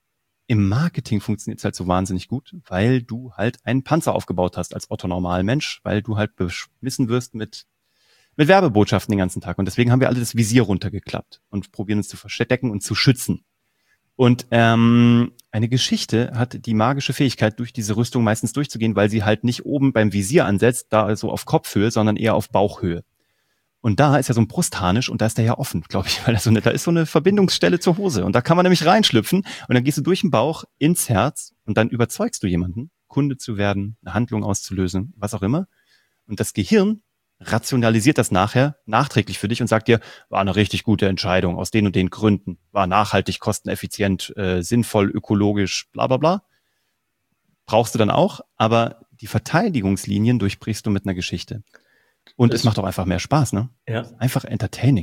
[SPEAKER 2] im Marketing funktioniert es halt so wahnsinnig gut, weil du halt einen Panzer aufgebaut hast als Otto-Normalmensch, weil du halt beschmissen wirst mit mit Werbebotschaften den ganzen Tag. Und deswegen haben wir alle das Visier runtergeklappt und probieren uns zu verstecken und zu schützen. Und ähm, eine Geschichte hat die magische Fähigkeit, durch diese Rüstung meistens durchzugehen, weil sie halt nicht oben beim Visier ansetzt, da so auf Kopfhöhe, sondern eher auf Bauchhöhe. Und da ist ja so ein Brustharnisch und da ist der ja offen, glaube ich, weil da, so eine, da ist so eine Verbindungsstelle zur Hose. Und da kann man nämlich reinschlüpfen und dann gehst du durch den Bauch ins Herz und dann überzeugst du jemanden, Kunde zu werden, eine Handlung auszulösen, was auch immer. Und das Gehirn rationalisiert das nachher nachträglich für dich und sagt dir, war eine richtig gute Entscheidung aus den und den Gründen, war nachhaltig, kosteneffizient, äh, sinnvoll, ökologisch, bla bla bla. Brauchst du dann auch, aber die Verteidigungslinien durchbrichst du mit einer Geschichte. Und das, es macht auch einfach mehr Spaß, ne?
[SPEAKER 1] Ja.
[SPEAKER 2] Einfach entertaining.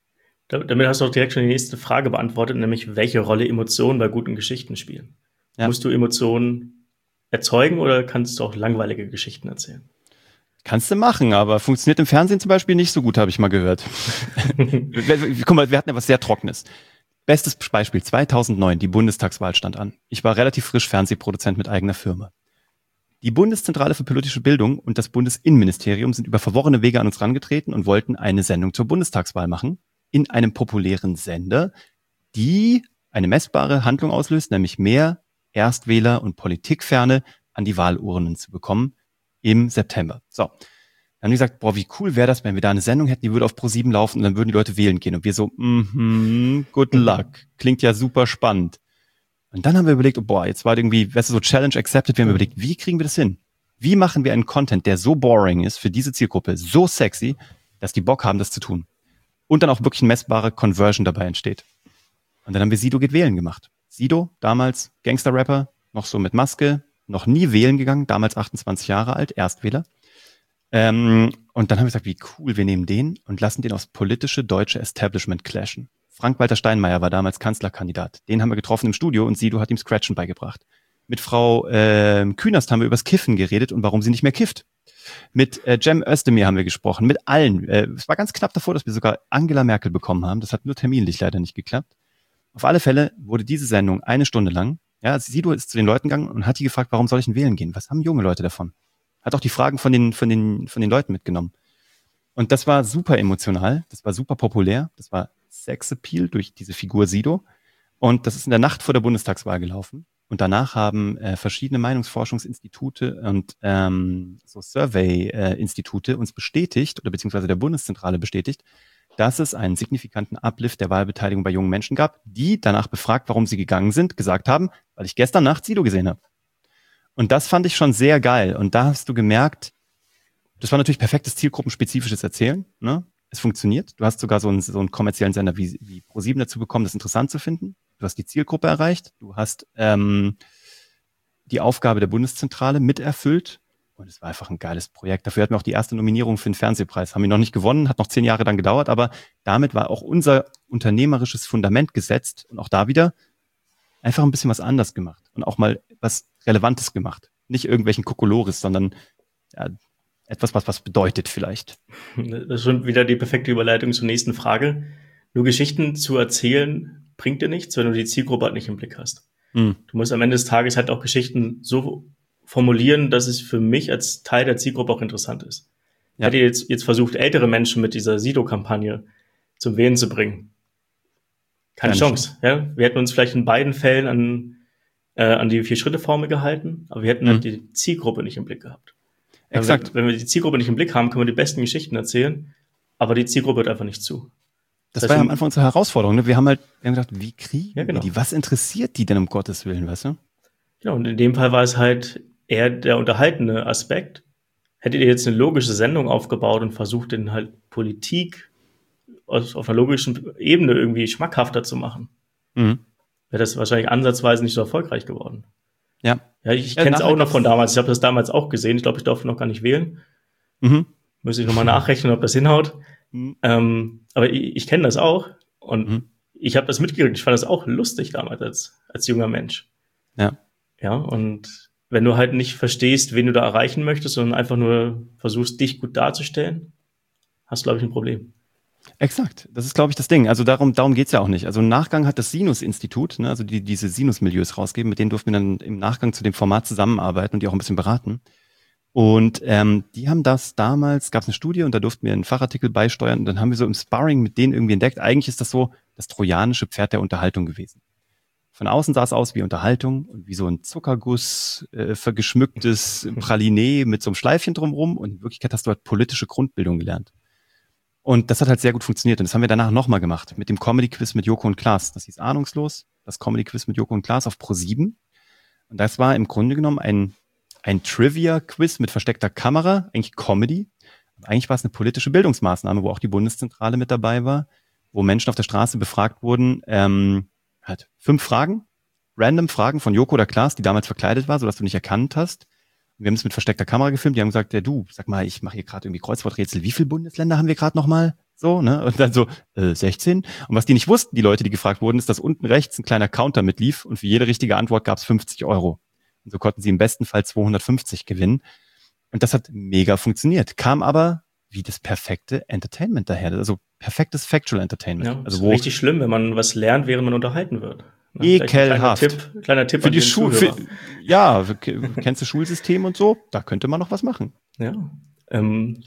[SPEAKER 1] Damit hast du auch direkt schon die nächste Frage beantwortet, nämlich welche Rolle Emotionen bei guten Geschichten spielen. Ja. Musst du Emotionen erzeugen oder kannst du auch langweilige Geschichten erzählen?
[SPEAKER 2] Kannst du machen, aber funktioniert im Fernsehen zum Beispiel nicht so gut, habe ich mal gehört. Guck mal, wir hatten ja was sehr Trockenes. Bestes Beispiel, zweitausendneun, die Bundestagswahl stand an. Ich war relativ frisch Fernsehproduzent mit eigener Firma. Die Bundeszentrale für politische Bildung und das Bundesinnenministerium sind über verworrene Wege an uns rangetreten und wollten eine Sendung zur Bundestagswahl machen, in einem populären Sender, die eine messbare Handlung auslöst, nämlich mehr Erstwähler und Politikferne an die Wahlurnen zu bekommen, im September. So. Dann haben die gesagt, boah, wie cool wäre das, wenn wir da eine Sendung hätten, die würde auf Pro sieben laufen und dann würden die Leute wählen gehen. Und wir so, mhm, good luck. Klingt ja super spannend. Und dann haben wir überlegt, oh, boah, jetzt war irgendwie, weißt du, so Challenge accepted. Wir haben überlegt, wie kriegen wir das hin? Wie machen wir einen Content, der so boring ist für diese Zielgruppe, so sexy, dass die Bock haben, das zu tun? Und dann auch wirklich eine messbare Conversion dabei entsteht. Und dann haben wir Sido geht wählen gemacht. Sido, damals Gangster-Rapper, noch so mit Maske, noch nie wählen gegangen, damals achtundzwanzig Jahre alt, Erstwähler. Ähm, und dann haben wir gesagt, wie cool, wir nehmen den und lassen den aufs politische deutsche Establishment clashen. Frank-Walter Steinmeier war damals Kanzlerkandidat. Den haben wir getroffen im Studio und Sido hat ihm Scratchen beigebracht. Mit Frau äh, Künast haben wir übers Kiffen geredet und warum sie nicht mehr kifft. Mit äh, Cem Özdemir haben wir gesprochen, mit allen. Äh, es war ganz knapp davor, dass wir sogar Angela Merkel bekommen haben. Das hat nur terminlich leider nicht geklappt. Auf alle Fälle wurde diese Sendung eine Stunde lang. Ja, Sido ist zu den Leuten gegangen und hat die gefragt, warum soll ich denn wählen gehen? Was haben junge Leute davon? Hat auch die Fragen von den, von den, von den Leuten mitgenommen. Und das war super emotional, das war super populär, das war Sexappeal durch diese Figur Sido. Und das ist in der Nacht vor der Bundestagswahl gelaufen. Und danach haben äh, verschiedene Meinungsforschungsinstitute und ähm, so Survey-Institute äh, uns bestätigt, oder beziehungsweise der Bundeszentrale bestätigt, dass es einen signifikanten Uplift der Wahlbeteiligung bei jungen Menschen gab, die danach befragt, warum sie gegangen sind, gesagt haben, weil ich gestern Nacht Sido gesehen habe. Und das fand ich schon sehr geil. Und da hast du gemerkt, das war natürlich perfektes zielgruppenspezifisches Erzählen, ne? Es funktioniert. Du hast sogar so einen, so einen kommerziellen Sender wie, wie ProSieben dazu bekommen, das interessant zu finden. Du hast die Zielgruppe erreicht. Du hast ähm, die Aufgabe der Bundeszentrale miterfüllt. Und es war einfach ein geiles Projekt. Dafür hatten wir auch die erste Nominierung für den Fernsehpreis. Haben wir noch nicht gewonnen, hat noch zehn Jahre dann gedauert. Aber damit war auch unser unternehmerisches Fundament gesetzt. Und auch da wieder einfach ein bisschen was anders gemacht. Und auch mal was Relevantes gemacht. Nicht irgendwelchen Kokolores, sondern ja, etwas, was was bedeutet vielleicht.
[SPEAKER 1] Das ist schon wieder die perfekte Überleitung zur nächsten Frage. Nur Geschichten zu erzählen bringt dir nichts, wenn du die Zielgruppe halt nicht im Blick hast. Mhm. Du musst am Ende des Tages halt auch Geschichten so formulieren, dass es für mich als Teil der Zielgruppe auch interessant ist. Ja. Ich hätte jetzt, jetzt versucht, ältere Menschen mit dieser Sido-Kampagne zum Wählen zu bringen. Keine, Keine Chance. Chance. Ja? Wir hätten uns vielleicht in beiden Fällen an, äh, an die Vier-Schritte-Formel gehalten, aber wir hätten mhm. halt die Zielgruppe nicht im Blick gehabt.
[SPEAKER 2] Exakt.
[SPEAKER 1] Wenn, wenn wir die Zielgruppe nicht im Blick haben, können wir die besten Geschichten erzählen, aber die Zielgruppe hört einfach nicht zu.
[SPEAKER 2] Das, das war ja am Anfang unsere Herausforderung. Ne? Wir haben halt wir haben gedacht, wie kriegen
[SPEAKER 1] ja, genau.
[SPEAKER 2] wir die? Was interessiert die denn um Gottes Willen, weißt du?
[SPEAKER 1] Genau, und in dem Fall war es halt eher der unterhaltende Aspekt. Hättet ihr jetzt eine logische Sendung aufgebaut und versucht, den halt Politik auf, auf einer logischen Ebene irgendwie schmackhafter zu machen, mhm. wäre das wahrscheinlich ansatzweise nicht so erfolgreich geworden.
[SPEAKER 2] Ja.
[SPEAKER 1] Ja, ich, ich ja, kenne es auch noch von damals. Ich habe das damals auch gesehen. Ich glaube, ich durfte noch gar nicht wählen. Mhm. Müsste ich nochmal nachrechnen, ob das hinhaut. Mhm. Ähm, aber ich, ich kenne das auch. Und mhm. ich habe das mitgekriegt. Ich fand das auch lustig damals als, als junger Mensch.
[SPEAKER 2] Ja.
[SPEAKER 1] Ja, und wenn du halt nicht verstehst, wen du da erreichen möchtest, sondern einfach nur versuchst, dich gut darzustellen, hast du, glaube ich, ein Problem.
[SPEAKER 2] Exakt, das ist, glaube ich, das Ding. Also darum, darum geht's ja auch nicht. Also im Nachgang hat das Sinus-Institut, ne, also die diese Sinus-Milieus rausgeben, mit denen durften wir dann im Nachgang zu dem Format zusammenarbeiten und die auch ein bisschen beraten. Und ähm, die haben das damals, gab es eine Studie und da durften wir einen Fachartikel beisteuern und dann haben wir so im Sparring mit denen irgendwie entdeckt, eigentlich ist das so das trojanische Pferd der Unterhaltung gewesen. Von außen sah es aus wie Unterhaltung und wie so ein Zuckerguss, äh, vergeschmücktes Pralinee mit so einem Schleifchen drumrum und in Wirklichkeit hast du halt politische Grundbildung gelernt. Und das hat halt sehr gut funktioniert. Und das haben wir danach nochmal gemacht. Mit dem Comedy-Quiz mit Joko und Klaas. Das hieß Ahnungslos. Das Comedy-Quiz mit Joko und Klaas auf ProSieben. Und das war im Grunde genommen ein, ein Trivia-Quiz mit versteckter Kamera. Eigentlich Comedy. Aber eigentlich war es eine politische Bildungsmaßnahme, wo auch die Bundeszentrale mit dabei war. Wo Menschen auf der Straße befragt wurden. Ähm, halt fünf Fragen. Random Fragen von Joko oder Klaas, die damals verkleidet war, sodass du nicht erkannt hast. Wir haben es mit versteckter Kamera gefilmt, die haben gesagt, ja du, sag mal, ich mache hier gerade irgendwie Kreuzworträtsel, wie viele Bundesländer haben wir gerade nochmal? So, ne? Und dann so, äh, sechzehn. Und was die nicht wussten, die Leute, die gefragt wurden, ist, dass unten rechts ein kleiner Counter mitlief und für jede richtige Antwort gab es fünfzig Euro. Und so konnten sie im besten Fall zweihundertfünfzig gewinnen. Und das hat mega funktioniert. Kam aber wie das perfekte Entertainment daher. Also perfektes Factual Entertainment.
[SPEAKER 1] Ja,
[SPEAKER 2] also
[SPEAKER 1] ist
[SPEAKER 2] wo
[SPEAKER 1] richtig schlimm, wenn man was lernt, während man unterhalten wird.
[SPEAKER 2] Ekelhaft.
[SPEAKER 1] Kleiner Tipp, kleiner Tipp
[SPEAKER 2] für die Schule. Ja, kennst du Schulsystem und so? Da könnte man noch was machen.
[SPEAKER 1] Ja. Ähm,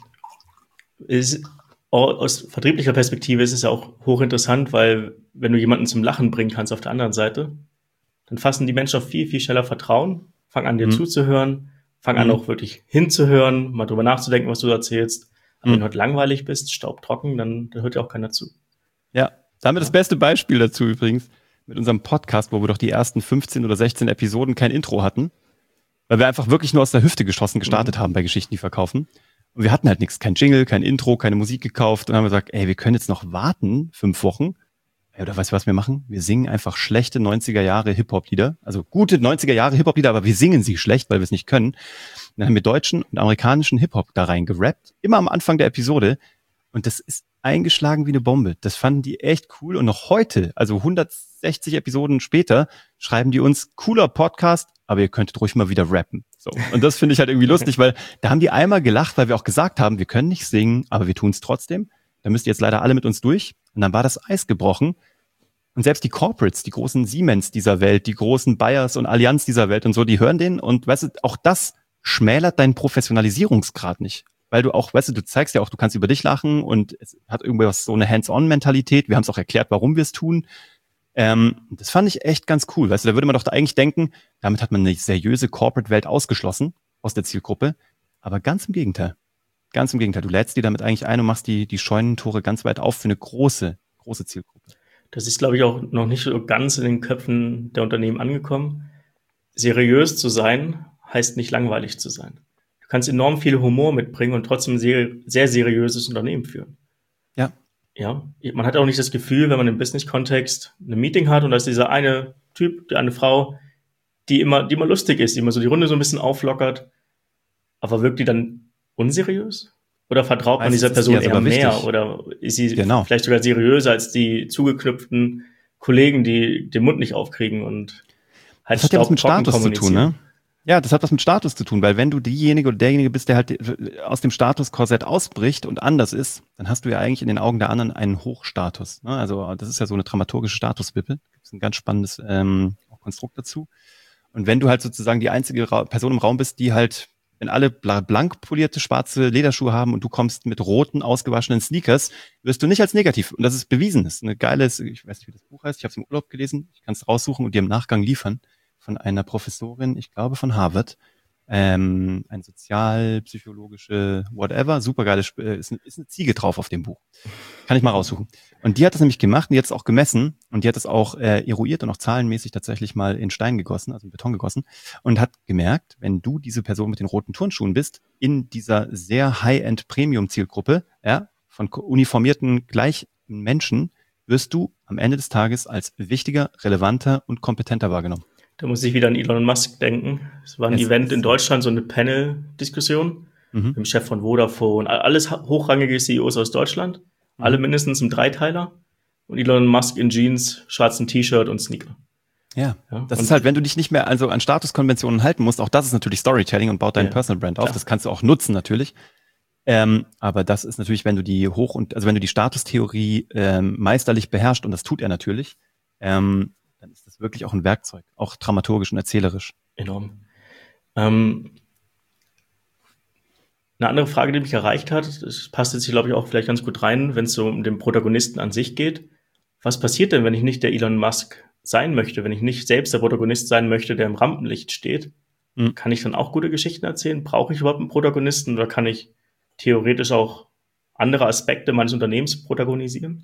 [SPEAKER 1] ist, aus vertrieblicher Perspektive ist es ja auch hochinteressant, weil wenn du jemanden zum Lachen bringen kannst auf der anderen Seite, dann fassen die Menschen auch viel, viel schneller Vertrauen, fangen an, dir mhm. zuzuhören, fangen mhm. an, auch wirklich hinzuhören, mal drüber nachzudenken, was du erzählst. Aber mhm. wenn du halt langweilig bist, staubtrocken, dann, dann hört dir auch keiner zu.
[SPEAKER 2] Ja, da haben wir ja. das beste Beispiel dazu übrigens. Mit unserem Podcast, wo wir doch die ersten fünfzehn oder sechzehn Episoden kein Intro hatten, weil wir einfach wirklich nur aus der Hüfte geschossen gestartet mhm. haben bei Geschichten, die verkaufen. Und wir hatten halt nichts, kein Jingle, kein Intro, keine Musik gekauft. Und dann haben wir gesagt, ey, wir können jetzt noch warten, fünf Wochen. Ey, oder weißt du, was wir machen? Wir singen einfach schlechte neunziger Jahre Hip-Hop-Lieder. Also gute neunziger Jahre Hip-Hop-Lieder, aber wir singen sie schlecht, weil wir es nicht können. Und dann haben wir deutschen und amerikanischen Hip-Hop da rein gerappt. Immer am Anfang der Episode. Und das ist eingeschlagen wie eine Bombe. Das fanden die echt cool. Und noch heute, also hundertsechzig Episoden später, schreiben die uns, cooler Podcast, aber ihr könntet ruhig mal wieder rappen. So. Und das finde ich halt irgendwie lustig, weil da haben die einmal gelacht, weil wir auch gesagt haben, wir können nicht singen, aber wir tun es trotzdem. Da müsst ihr jetzt leider alle mit uns durch. Und dann war das Eis gebrochen. Und selbst die Corporates, die großen Siemens dieser Welt, die großen Bayers und Allianz dieser Welt und so, die hören den und weißt du, auch das schmälert deinen Professionalisierungsgrad nicht. Weil du auch, weißt du, du zeigst ja auch, du kannst über dich lachen und es hat irgendwie was, so eine Hands-on-Mentalität. Wir haben es auch erklärt, warum wir es tun. Ähm, das fand ich echt ganz cool. Weißt du, da würde man doch da eigentlich denken, damit hat man eine seriöse Corporate-Welt ausgeschlossen aus der Zielgruppe. Aber ganz im Gegenteil. Ganz im Gegenteil. Du lädst die damit eigentlich ein und machst die, die Scheunentore ganz weit auf für eine große, große Zielgruppe.
[SPEAKER 1] Das ist, glaube ich, auch noch nicht so ganz in den Köpfen der Unternehmen angekommen. Seriös zu sein, heißt nicht langweilig zu sein. Du kannst enorm viel Humor mitbringen und trotzdem sehr, sehr seriöses Unternehmen führen.
[SPEAKER 2] Ja.
[SPEAKER 1] Ja, man hat auch nicht das Gefühl, wenn man im Business-Kontext ein Meeting hat und da ist dieser eine Typ, die eine Frau, die immer, die immer lustig ist, die immer so die Runde so ein bisschen auflockert. Aber wirkt die dann unseriös? Oder vertraut man dieser Person eher mehr? Oder ist sie
[SPEAKER 2] genau.
[SPEAKER 1] vielleicht sogar seriöser als die zugeknüpften Kollegen, die den Mund nicht aufkriegen und halt
[SPEAKER 2] das hat ja was mit Status zu tun, ne? Ja, das hat was mit Status zu tun, weil wenn du diejenige oder derjenige bist, der halt aus dem Statuskorsett ausbricht und anders ist, dann hast du ja eigentlich in den Augen der anderen einen Hochstatus. Ne? Also das ist ja so eine dramaturgische Statuswippe. Das ist ein ganz spannendes ähm, Konstrukt dazu. Und wenn du halt sozusagen die einzige Ra- Person im Raum bist, die halt, wenn alle blank polierte schwarze Lederschuhe haben und du kommst mit roten, ausgewaschenen Sneakers, wirst du nicht als negativ. Und das ist bewiesen. Das ist eine geile, ich weiß nicht, wie das Buch heißt, ich habe es im Urlaub gelesen, ich kann es raussuchen und dir im Nachgang liefern, von einer Professorin, ich glaube von Harvard, ähm, ein sozialpsychologische whatever, supergeile, Sp- äh, ist, eine, ist eine Ziege drauf auf dem Buch. Kann ich mal raussuchen. Und die hat das nämlich gemacht und die hat es auch gemessen und die hat es auch äh, eruiert und auch zahlenmäßig tatsächlich mal in Stein gegossen, also in Beton gegossen und hat gemerkt, wenn du diese Person mit den roten Turnschuhen bist, in dieser sehr High-End-Premium-Zielgruppe, ja, von uniformierten gleichen Menschen, wirst du am Ende des Tages als wichtiger, relevanter und kompetenter wahrgenommen.
[SPEAKER 1] Da muss ich wieder an Elon Musk denken. Es war ein
[SPEAKER 2] Es
[SPEAKER 1] Event
[SPEAKER 2] ist
[SPEAKER 1] in
[SPEAKER 2] so.
[SPEAKER 1] Deutschland, so eine Panel-Diskussion
[SPEAKER 2] Mhm.
[SPEAKER 1] mit dem Chef von Vodafone, alles hochrangige C E Os aus Deutschland,
[SPEAKER 2] Mhm.
[SPEAKER 1] alle mindestens im Dreiteiler und Elon Musk in Jeans, schwarzen T-Shirt und Sneaker.
[SPEAKER 2] Ja,
[SPEAKER 1] Ja,
[SPEAKER 2] das
[SPEAKER 1] und
[SPEAKER 2] ist halt, wenn du dich nicht mehr also an Statuskonventionen halten musst, auch das ist natürlich Storytelling und baut deinen
[SPEAKER 1] Ja,
[SPEAKER 2] Personal Brand auf.
[SPEAKER 1] klar.
[SPEAKER 2] Das kannst du auch nutzen natürlich. Ähm, aber das ist natürlich, wenn du die hoch und also wenn du die Statustheorie ähm, meisterlich beherrschst, und das tut er natürlich, ähm, dann ist das wirklich auch ein Werkzeug, auch dramaturgisch und erzählerisch.
[SPEAKER 1] Enorm. Ähm, eine andere Frage, die mich erreicht hat, das passt jetzt hier, glaube ich, auch vielleicht ganz gut rein, wenn es so um den Protagonisten an sich geht. Was passiert denn, wenn ich nicht der Elon Musk sein möchte, wenn ich nicht selbst der Protagonist sein möchte, der im Rampenlicht steht?
[SPEAKER 2] Mhm.
[SPEAKER 1] Kann ich dann auch gute Geschichten erzählen? Brauche ich überhaupt einen Protagonisten oder kann ich theoretisch auch andere Aspekte meines Unternehmens protagonisieren?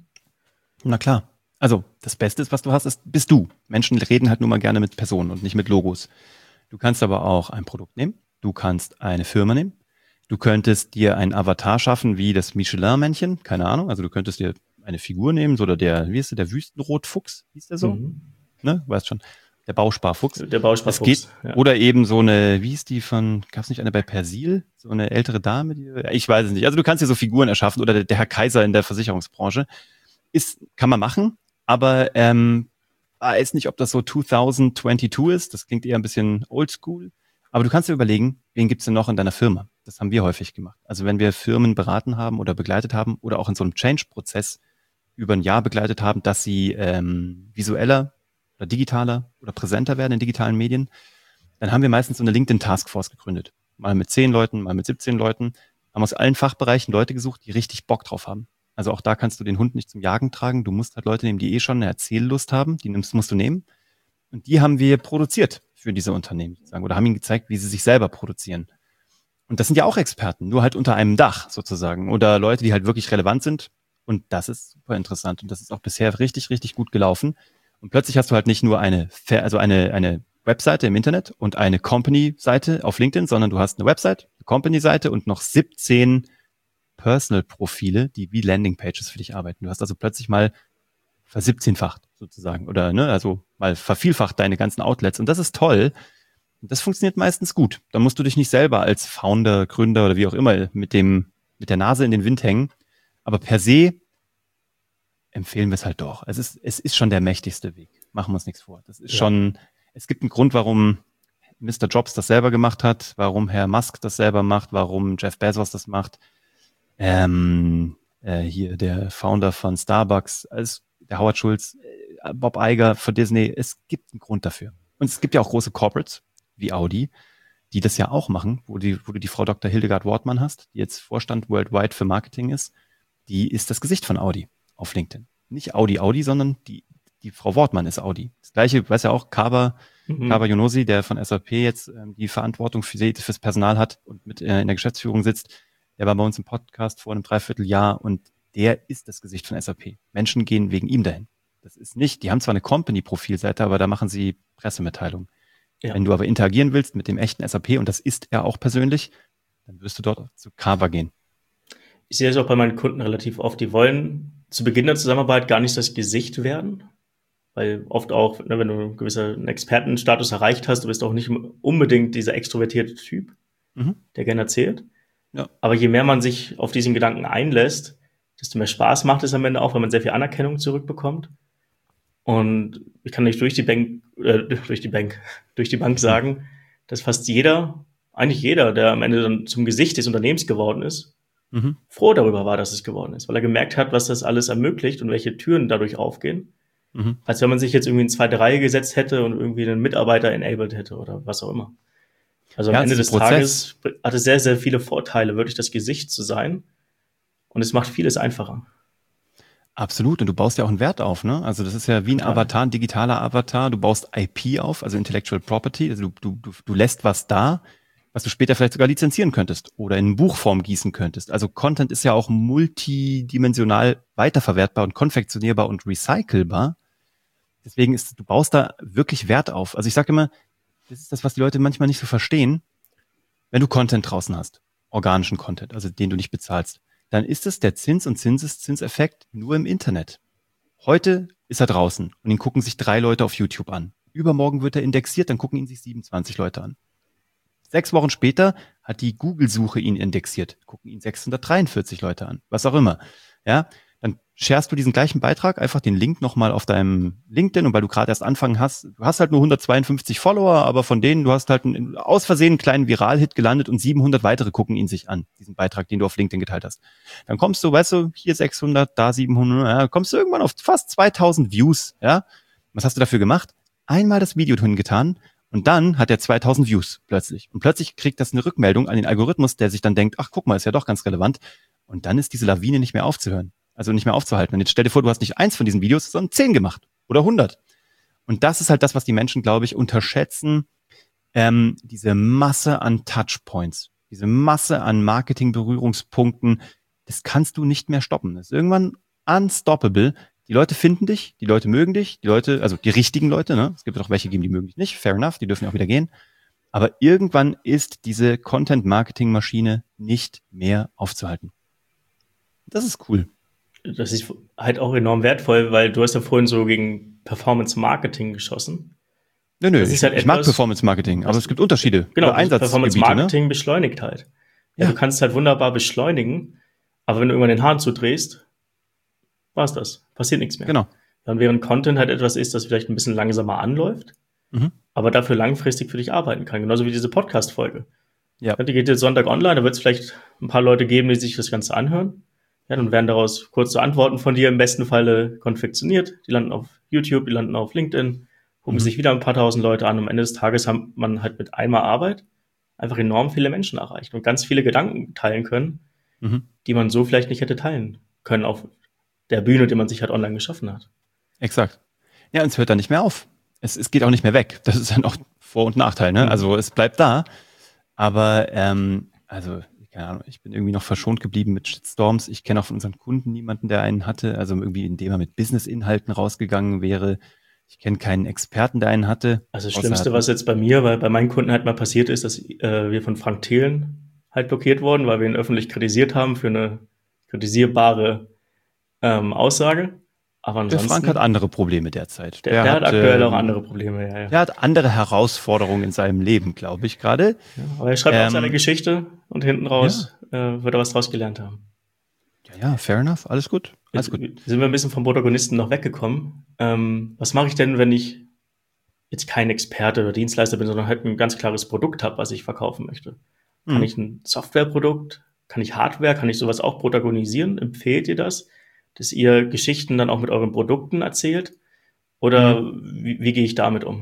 [SPEAKER 2] Na klar. Also das Beste ist, was du hast, ist, bist du. Menschen reden halt nur mal gerne mit Personen und nicht mit Logos. Du kannst aber auch ein Produkt nehmen. Du kannst eine Firma nehmen. Du könntest dir einen Avatar schaffen, wie das Michelin-Männchen. Keine Ahnung. Also du könntest dir eine Figur nehmen, so oder der, wie ist der, der Wüstenrotfuchs, hieß der so?
[SPEAKER 1] Mhm.
[SPEAKER 2] Ne? Weißt schon. Der Bausparfuchs.
[SPEAKER 1] Der Bausparfuchs.
[SPEAKER 2] Es geht,
[SPEAKER 1] ja.
[SPEAKER 2] oder eben so eine, wie ist die von, gab es nicht eine bei Persil? So eine ältere Dame? Die, ich weiß es nicht. Also du kannst dir so Figuren erschaffen oder der, der Herr Kaiser in der Versicherungsbranche. Ist, kann man machen, aber ähm, weiß nicht, ob das so zwanzig zweiundzwanzig ist. Das klingt eher ein bisschen oldschool. Aber du kannst dir überlegen, wen gibt's denn noch in deiner Firma? Das haben wir häufig gemacht. Also wenn wir Firmen beraten haben oder begleitet haben oder auch in so einem Change-Prozess über ein Jahr begleitet haben, dass sie ähm, visueller oder digitaler oder präsenter werden in digitalen Medien, dann haben wir meistens so eine LinkedIn-Taskforce gegründet. Mal mit zehn Leuten, mal mit siebzehn Leuten, haben aus allen Fachbereichen Leute gesucht, die richtig Bock drauf haben. Also auch da kannst du den Hund nicht zum Jagen tragen. Du musst halt Leute nehmen, die eh schon eine Erzähllust haben. Die nimmst, musst du nehmen. Und die haben wir produziert für diese Unternehmen sozusagen oder haben ihnen gezeigt, wie sie sich selber produzieren. Und das sind ja auch Experten, nur halt unter einem Dach sozusagen oder Leute, die halt wirklich relevant sind. Und das ist super interessant und das ist auch bisher richtig, richtig gut gelaufen. Und plötzlich hast du halt nicht nur eine, also eine, eine Webseite im Internet und eine Company-Seite auf LinkedIn, sondern du hast eine Website, eine Company-Seite und noch siebzehn Personal-Profile, die wie Landing-Pages für dich arbeiten. Du hast also plötzlich mal versiebzehnfacht sozusagen oder ne, also mal vervielfacht deine ganzen Outlets und das ist toll. Und das funktioniert meistens gut. Da musst du dich nicht selber als Founder, Gründer oder wie auch immer mit dem mit der Nase in den Wind hängen. Aber per se empfehlen wir es halt doch. Es ist es ist schon der mächtigste Weg. Machen wir uns nichts vor. Das ist ja. schon. Es gibt einen Grund, warum Mister Jobs das selber gemacht hat, warum Herr Musk das selber macht, warum Jeff Bezos das macht. Ähm, äh, hier der Founder von Starbucks, als der Howard Schulz, Bob Iger von Disney. Es gibt einen Grund dafür. Und es gibt ja auch große Corporates wie Audi, die das ja auch machen, wo, die, wo du die Frau Doktor Hildegard Wortmann hast, die jetzt Vorstand worldwide für Marketing ist. Die ist das Gesicht von Audi auf LinkedIn. Nicht Audi Audi, sondern die, die Frau Wortmann ist Audi. Das gleiche, weiß ja auch, Kaba, mhm. Kaba Yonosi, der von S A P jetzt ähm, die Verantwortung für, fürs Personal hat und mit äh, in der Geschäftsführung sitzt. Der war bei uns im Podcast vor einem Dreivierteljahr und der ist das Gesicht von S A P. Menschen gehen wegen ihm dahin. Das ist nicht, die haben zwar eine Company-Profilseite, aber da machen sie Pressemitteilungen. Ja. Wenn du aber interagieren willst mit dem echten S A P, und das ist er auch persönlich, dann wirst du dort zu Kaba gehen.
[SPEAKER 1] Ich sehe es auch bei meinen Kunden relativ oft, die wollen zu Beginn der Zusammenarbeit gar nicht das Gesicht werden, weil oft auch, ne, wenn du einen gewissen Expertenstatus erreicht hast, du bist auch nicht unbedingt dieser extrovertierte Typ, mhm. der gerne erzählt. Ja. Aber je mehr man sich auf diesen Gedanken einlässt, desto mehr Spaß macht es am Ende auch, weil man sehr viel Anerkennung zurückbekommt. Und ich kann nicht durch die Bank, äh, durch die Bank, durch die Bank sagen, dass fast jeder, eigentlich jeder, der am Ende dann zum Gesicht des Unternehmens geworden ist, mhm. froh darüber war, dass es geworden ist, weil er gemerkt hat, was das alles ermöglicht und welche Türen dadurch aufgehen. Mhm. Als wenn man sich jetzt irgendwie in zweite Reihe gesetzt hätte und irgendwie einen Mitarbeiter enabled hätte oder was auch immer. Also am ja, Ende des Prozess. Tages hat es sehr, sehr viele Vorteile, wirklich das Gesicht zu sein. Und es macht vieles einfacher.
[SPEAKER 2] Absolut. Und du baust ja auch einen Wert auf, ne? Also das ist ja wie ein Total. Avatar, ein digitaler Avatar. Du baust I P auf, also Intellectual Property. Also du, du, du lässt was da, was du später vielleicht sogar lizenzieren könntest oder in Buchform gießen könntest. Also Content ist ja auch multidimensional weiterverwertbar und konfektionierbar und recycelbar. Deswegen ist, du baust da wirklich Wert auf. Also ich sage immer, das ist das, was die Leute manchmal nicht so verstehen. Wenn du Content draußen hast, organischen Content, also den du nicht bezahlst, dann ist es der Zins- und Zinseszinseffekt nur im Internet. Heute ist er draußen und ihn gucken sich drei Leute auf YouTube an. Übermorgen wird er indexiert, dann gucken ihn sich siebenundzwanzig Leute an. Sechs Wochen später hat die Google-Suche ihn indexiert, gucken ihn sechshundertdreiundvierzig Leute an, was auch immer. Ja, dann sharest du diesen gleichen Beitrag, einfach den Link nochmal auf deinem LinkedIn und weil du gerade erst anfangen hast, du hast halt nur hundertzweiundfünfzig Follower, aber von denen, du hast halt einen, aus Versehen einen kleinen Viral-Hit gelandet und siebenhundert weitere gucken ihn sich an, diesen Beitrag, den du auf LinkedIn geteilt hast. Dann kommst du, weißt du, hier sechshundert, da siebenhundert, ja, kommst du irgendwann auf fast zweitausend Views, ja. Was hast du dafür gemacht? Einmal das Video hingetan und dann hat er zweitausend Views plötzlich. Und plötzlich kriegt das eine Rückmeldung an den Algorithmus, der sich dann denkt, ach guck mal, ist ja doch ganz relevant. Und dann ist diese Lawine nicht mehr aufzuhören. Also nicht mehr aufzuhalten. Und jetzt stell dir vor, du hast nicht eins von diesen Videos, sondern zehn gemacht oder hundert. Und das ist halt das, was die Menschen, glaube ich, unterschätzen. Ähm, diese Masse an Touchpoints, diese Masse an Marketing-Berührungspunkten, das kannst du nicht mehr stoppen. Das ist irgendwann unstoppable. Die Leute finden dich, die Leute mögen dich, die Leute, also die richtigen Leute, ne? Es gibt auch welche, die mögen dich nicht, fair enough, die dürfen ja auch wieder gehen. Aber irgendwann ist diese Content-Marketing-Maschine nicht mehr aufzuhalten. Das ist cool.
[SPEAKER 1] Das ist halt auch enorm wertvoll, weil du hast ja vorhin so gegen Performance-Marketing geschossen.
[SPEAKER 2] Nö, nö, ich, halt ich mag Performance-Marketing, aber es gibt Unterschiede.
[SPEAKER 1] Genau, Performance-Marketing ne? beschleunigt halt. Ja, ja. Du kannst halt wunderbar beschleunigen, aber wenn du irgendwann den Hahn zudrehst, war's das. Passiert nichts mehr.
[SPEAKER 2] Genau.
[SPEAKER 1] Ja, und während Content halt etwas ist, das vielleicht ein bisschen langsamer anläuft, mhm. aber dafür langfristig für dich arbeiten kann. Genauso wie diese Podcast-Folge. Ja. Die geht jetzt Sonntag online, da wird es vielleicht ein paar Leute geben, die sich das Ganze anhören. Ja, dann werden daraus kurze Antworten von dir im besten Falle konfektioniert. Die landen auf YouTube, die landen auf LinkedIn, gucken mhm. sich wieder ein paar tausend Leute an. Am Ende des Tages hat man halt mit einmal Arbeit einfach enorm viele Menschen erreicht und ganz viele Gedanken teilen können, mhm. die man so vielleicht nicht hätte teilen können auf der Bühne, die man sich halt online geschaffen hat.
[SPEAKER 2] Exakt. Ja, und es hört dann nicht mehr auf. Es, es geht auch nicht mehr weg. Das ist dann auch Vor- und Nachteil, ne? Mhm. Also es bleibt da. Aber, ähm, also keine Ahnung, ich bin irgendwie noch verschont geblieben mit Shitstorms. Ich kenne auch von unseren Kunden niemanden, der einen hatte, also irgendwie indem er mit Business-Inhalten rausgegangen wäre. Ich kenne keinen Experten, der einen hatte.
[SPEAKER 1] Also das Schlimmste, was jetzt bei mir, weil bei meinen Kunden halt mal passiert ist, dass äh, wir von Frank Thelen halt blockiert wurden, weil wir ihn öffentlich kritisiert haben für eine kritisierbare ähm, Aussage. Aber ansonsten,
[SPEAKER 2] der Frank hat andere Probleme derzeit.
[SPEAKER 1] Der, der, der hat, hat aktuell ähm, auch andere Probleme, ja, ja.
[SPEAKER 2] Der hat andere Herausforderungen in seinem Leben, glaube ich, gerade.
[SPEAKER 1] Ja, aber er schreibt ähm, auch seine Geschichte und hinten raus ja. äh, wird er was draus gelernt haben.
[SPEAKER 2] Ja, ja, fair enough, alles gut. Alles
[SPEAKER 1] jetzt
[SPEAKER 2] gut.
[SPEAKER 1] Sind wir ein bisschen vom Protagonisten noch weggekommen. Ähm, was mache ich denn, wenn ich jetzt kein Experte oder Dienstleister bin, sondern halt ein ganz klares Produkt habe, was ich verkaufen möchte? Hm. Kann ich ein Softwareprodukt? Kann ich Hardware? Kann ich sowas auch protagonisieren? Empfehlt ihr das? Dass ihr Geschichten dann auch mit euren Produkten erzählt? Oder mhm. wie, wie gehe ich damit um?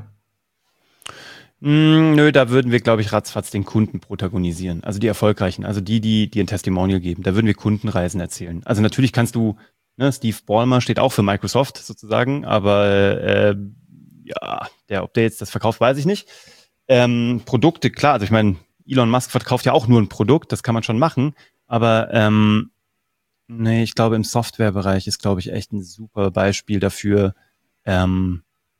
[SPEAKER 2] Mm, nö, da würden wir, glaube ich, ratzfatz den Kunden protagonisieren. Also die Erfolgreichen, also die, die dir ein Testimonial geben. Da würden wir Kundenreisen erzählen. Also natürlich kannst du, ne, Steve Ballmer steht auch für Microsoft sozusagen, aber äh, ja, der, ob der jetzt das verkauft, weiß ich nicht. Ähm, Produkte, klar, also ich meine, Elon Musk verkauft ja auch nur ein Produkt, das kann man schon machen, aber ähm, nee, ich glaube, im Softwarebereich ist, glaube ich, echt ein super Beispiel dafür, ähm,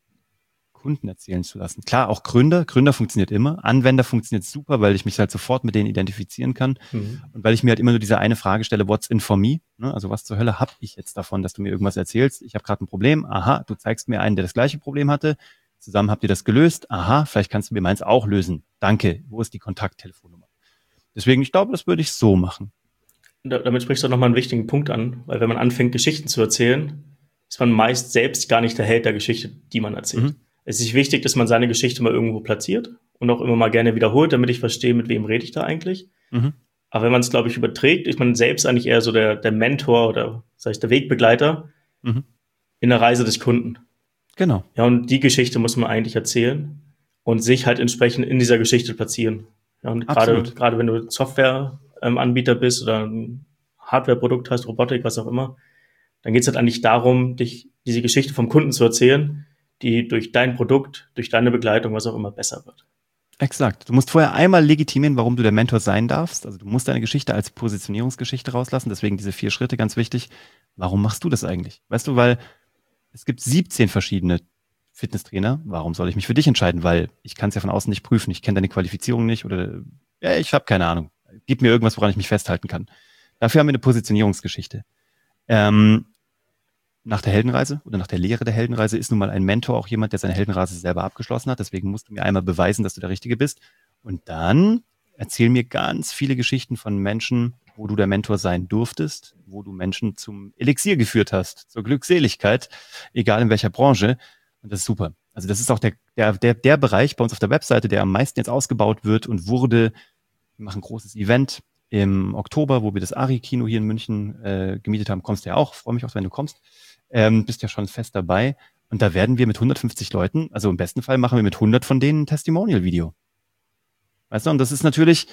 [SPEAKER 2] Kunden erzählen zu lassen. Klar, auch Gründer. Gründer funktioniert immer. Anwender funktioniert super, weil ich mich halt sofort mit denen identifizieren kann. Mhm. Und weil ich mir halt immer nur diese eine Frage stelle, what's in for me? Ne? Also was zur Hölle habe ich jetzt davon, dass du mir irgendwas erzählst? Ich habe gerade ein Problem. Aha, du zeigst mir einen, der das gleiche Problem hatte. Zusammen habt ihr das gelöst. Aha, vielleicht kannst du mir meins auch lösen. Danke. Wo ist die Kontakttelefonnummer? Deswegen, ich glaube, das würde ich so machen.
[SPEAKER 1] Da, damit sprichst du nochmal einen wichtigen Punkt an, weil wenn man anfängt, Geschichten zu erzählen, ist man meist selbst gar nicht der Held der Geschichte, die man erzählt. Mhm. Es ist wichtig, dass man seine Geschichte mal irgendwo platziert und auch immer mal gerne wiederholt, damit ich verstehe, mit wem rede ich da eigentlich. Mhm. Aber wenn man es, glaube ich, überträgt, ist man selbst eigentlich eher so der, der Mentor oder, sag ich, der Wegbegleiter mhm. in der Reise des Kunden.
[SPEAKER 2] Genau.
[SPEAKER 1] Ja, und die Geschichte muss man eigentlich erzählen und sich halt entsprechend in dieser Geschichte platzieren. Ja, und gerade, gerade wenn du Software-Anbieter bist oder ein Hardware-Produkt hast, Robotik, was auch immer, dann geht es halt eigentlich darum, dich diese Geschichte vom Kunden zu erzählen, die durch dein Produkt, durch deine Begleitung, was auch immer, besser wird.
[SPEAKER 2] Exakt. Du musst vorher einmal legitimieren, warum du der Mentor sein darfst. Also du musst deine Geschichte als Positionierungsgeschichte rauslassen. Deswegen diese vier Schritte ganz wichtig. Warum machst du das eigentlich? Weißt du, weil es gibt siebzehn verschiedene Fitnesstrainer. Warum soll ich mich für dich entscheiden? Weil ich kann es ja von außen nicht prüfen. Ich kenne deine Qualifizierung nicht oder ja, ich habe keine Ahnung. Gib mir irgendwas, woran ich mich festhalten kann. Dafür haben wir eine Positionierungsgeschichte. Ähm, Nach der Heldenreise oder nach der Lehre der Heldenreise ist nun mal ein Mentor auch jemand, der seine Heldenreise selber abgeschlossen hat. Deswegen musst du mir einmal beweisen, dass du der Richtige bist. Und dann erzähl mir ganz viele Geschichten von Menschen, wo du der Mentor sein durftest, wo du Menschen zum Elixier geführt hast, zur Glückseligkeit, egal in welcher Branche. Und das ist super. Also das ist auch der, der, der, der Bereich bei uns auf der Webseite, der am meisten jetzt ausgebaut wird und wurde. Wir machen ein großes Event im Oktober, wo wir das Ari-Kino hier in München äh, gemietet haben. Kommst du ja auch. Freue mich auch, wenn du kommst. Ähm, bist ja schon fest dabei. Und da werden wir mit hundertfünfzig Leuten, also im besten Fall machen wir mit hundert von denen ein Testimonial-Video. Weißt du, und das ist natürlich,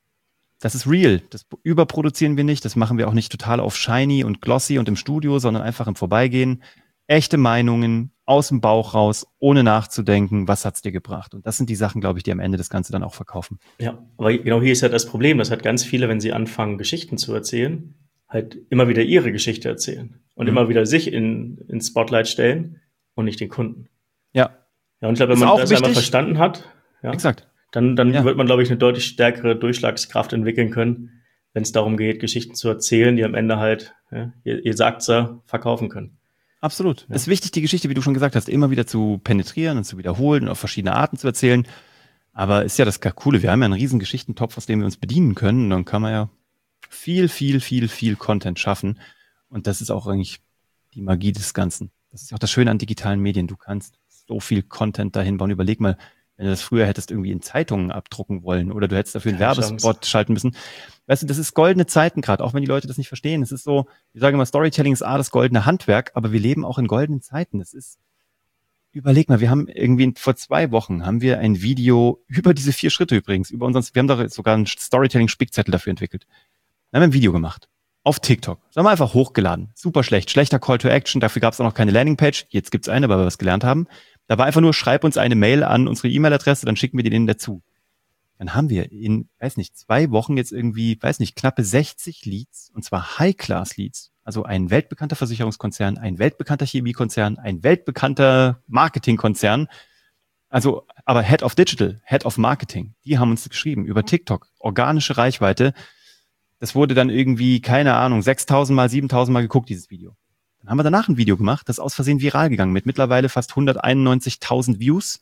[SPEAKER 2] das ist real. Das überproduzieren wir nicht. Das machen wir auch nicht total auf shiny und glossy und im Studio, sondern einfach im Vorbeigehen. Echte Meinungen aus dem Bauch raus, ohne nachzudenken, was hat's dir gebracht? Und das sind die Sachen, glaube ich, die am Ende das Ganze dann auch verkaufen.
[SPEAKER 1] Ja, aber genau hier ist ja das Problem, dass halt ganz viele, wenn sie anfangen, Geschichten zu erzählen, halt immer wieder ihre Geschichte erzählen und mhm. immer wieder sich in ins Spotlight stellen und nicht den Kunden.
[SPEAKER 2] Ja.
[SPEAKER 1] Ja, und ich glaube, wenn
[SPEAKER 2] ist
[SPEAKER 1] man das
[SPEAKER 2] wichtig.
[SPEAKER 1] einmal verstanden hat, ja,
[SPEAKER 2] Exakt.
[SPEAKER 1] dann, dann
[SPEAKER 2] ja.
[SPEAKER 1] wird man, glaube ich, eine deutlich stärkere Durchschlagskraft entwickeln können, wenn es darum geht, Geschichten zu erzählen, die am Ende halt, ja, ihr, ihr sagt's ja, verkaufen können.
[SPEAKER 2] Absolut. Ja. Es ist wichtig, die Geschichte, wie du schon gesagt hast, immer wieder zu penetrieren und zu wiederholen und auf verschiedene Arten zu erzählen. Aber ist ja das Coole. Wir haben ja einen riesen Geschichtentopf, aus dem wir uns bedienen können. Und dann kann man ja viel, viel, viel, viel Content schaffen. Und das ist auch eigentlich die Magie des Ganzen. Das ist auch das Schöne an digitalen Medien. Du kannst so viel Content dahin bauen. Überleg mal, wenn du das früher hättest irgendwie in Zeitungen abdrucken wollen oder du hättest dafür einen Keine Werbespot Chance. schalten müssen. Weißt du, das ist goldene Zeiten gerade, auch wenn die Leute das nicht verstehen. Es ist so, wir sagen immer, Storytelling ist A, das goldene Handwerk, aber wir leben auch in goldenen Zeiten. Das ist, überleg mal, wir haben irgendwie vor zwei Wochen haben wir ein Video über diese vier Schritte übrigens, über unseren, wir haben da sogar einen Storytelling-Spickzettel dafür entwickelt. Wir haben ein Video gemacht. Auf TikTok. Das haben wir einfach hochgeladen. Super schlecht. Schlechter Call to Action. Dafür gab es auch noch keine Landingpage. Jetzt gibt's eine, weil wir was gelernt haben. Da war einfach nur, schreib uns eine Mail an unsere E-Mail-Adresse, dann schicken wir den dazu. Dann haben wir in, weiß nicht, zwei Wochen jetzt irgendwie, weiß nicht, knappe sechzig Leads, und zwar High-Class-Leads. Also ein weltbekannter Versicherungskonzern, ein weltbekannter Chemiekonzern, ein weltbekannter Marketingkonzern. Also, aber Head of Digital, Head of Marketing, die haben uns geschrieben über TikTok, organische Reichweite. Das wurde dann irgendwie, keine Ahnung, sechstausend mal, siebentausend mal geguckt, dieses Video. Dann haben wir danach ein Video gemacht, das ist aus Versehen viral gegangen, mit mittlerweile fast hunderteinundneunzigtausend Views.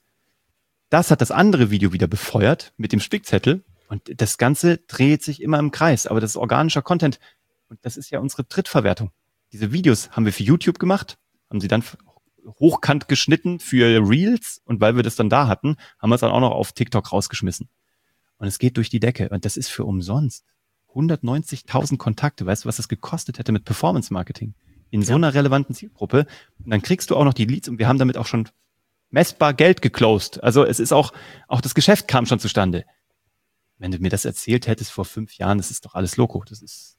[SPEAKER 2] Das hat das andere Video wieder befeuert mit dem Spickzettel. Und das Ganze dreht sich immer im Kreis. Aber das ist organischer Content. Und das ist ja unsere Drittverwertung. Diese Videos haben wir für YouTube gemacht, haben sie dann hochkant geschnitten für Reels. Und weil wir das dann da hatten, haben wir es dann auch noch auf TikTok rausgeschmissen. Und es geht durch die Decke. Und das ist für umsonst. hundertneunzigtausend Kontakte. Weißt du, was das gekostet hätte mit Performance Marketing? in so
[SPEAKER 1] Ja.
[SPEAKER 2] einer relevanten Zielgruppe. Und dann kriegst du auch noch die Leads und wir haben damit auch schon messbar Geld geclosed. Also es ist auch, auch das Geschäft kam schon zustande. Wenn du mir das erzählt hättest vor fünf Jahren, das ist doch alles Loco. Das ist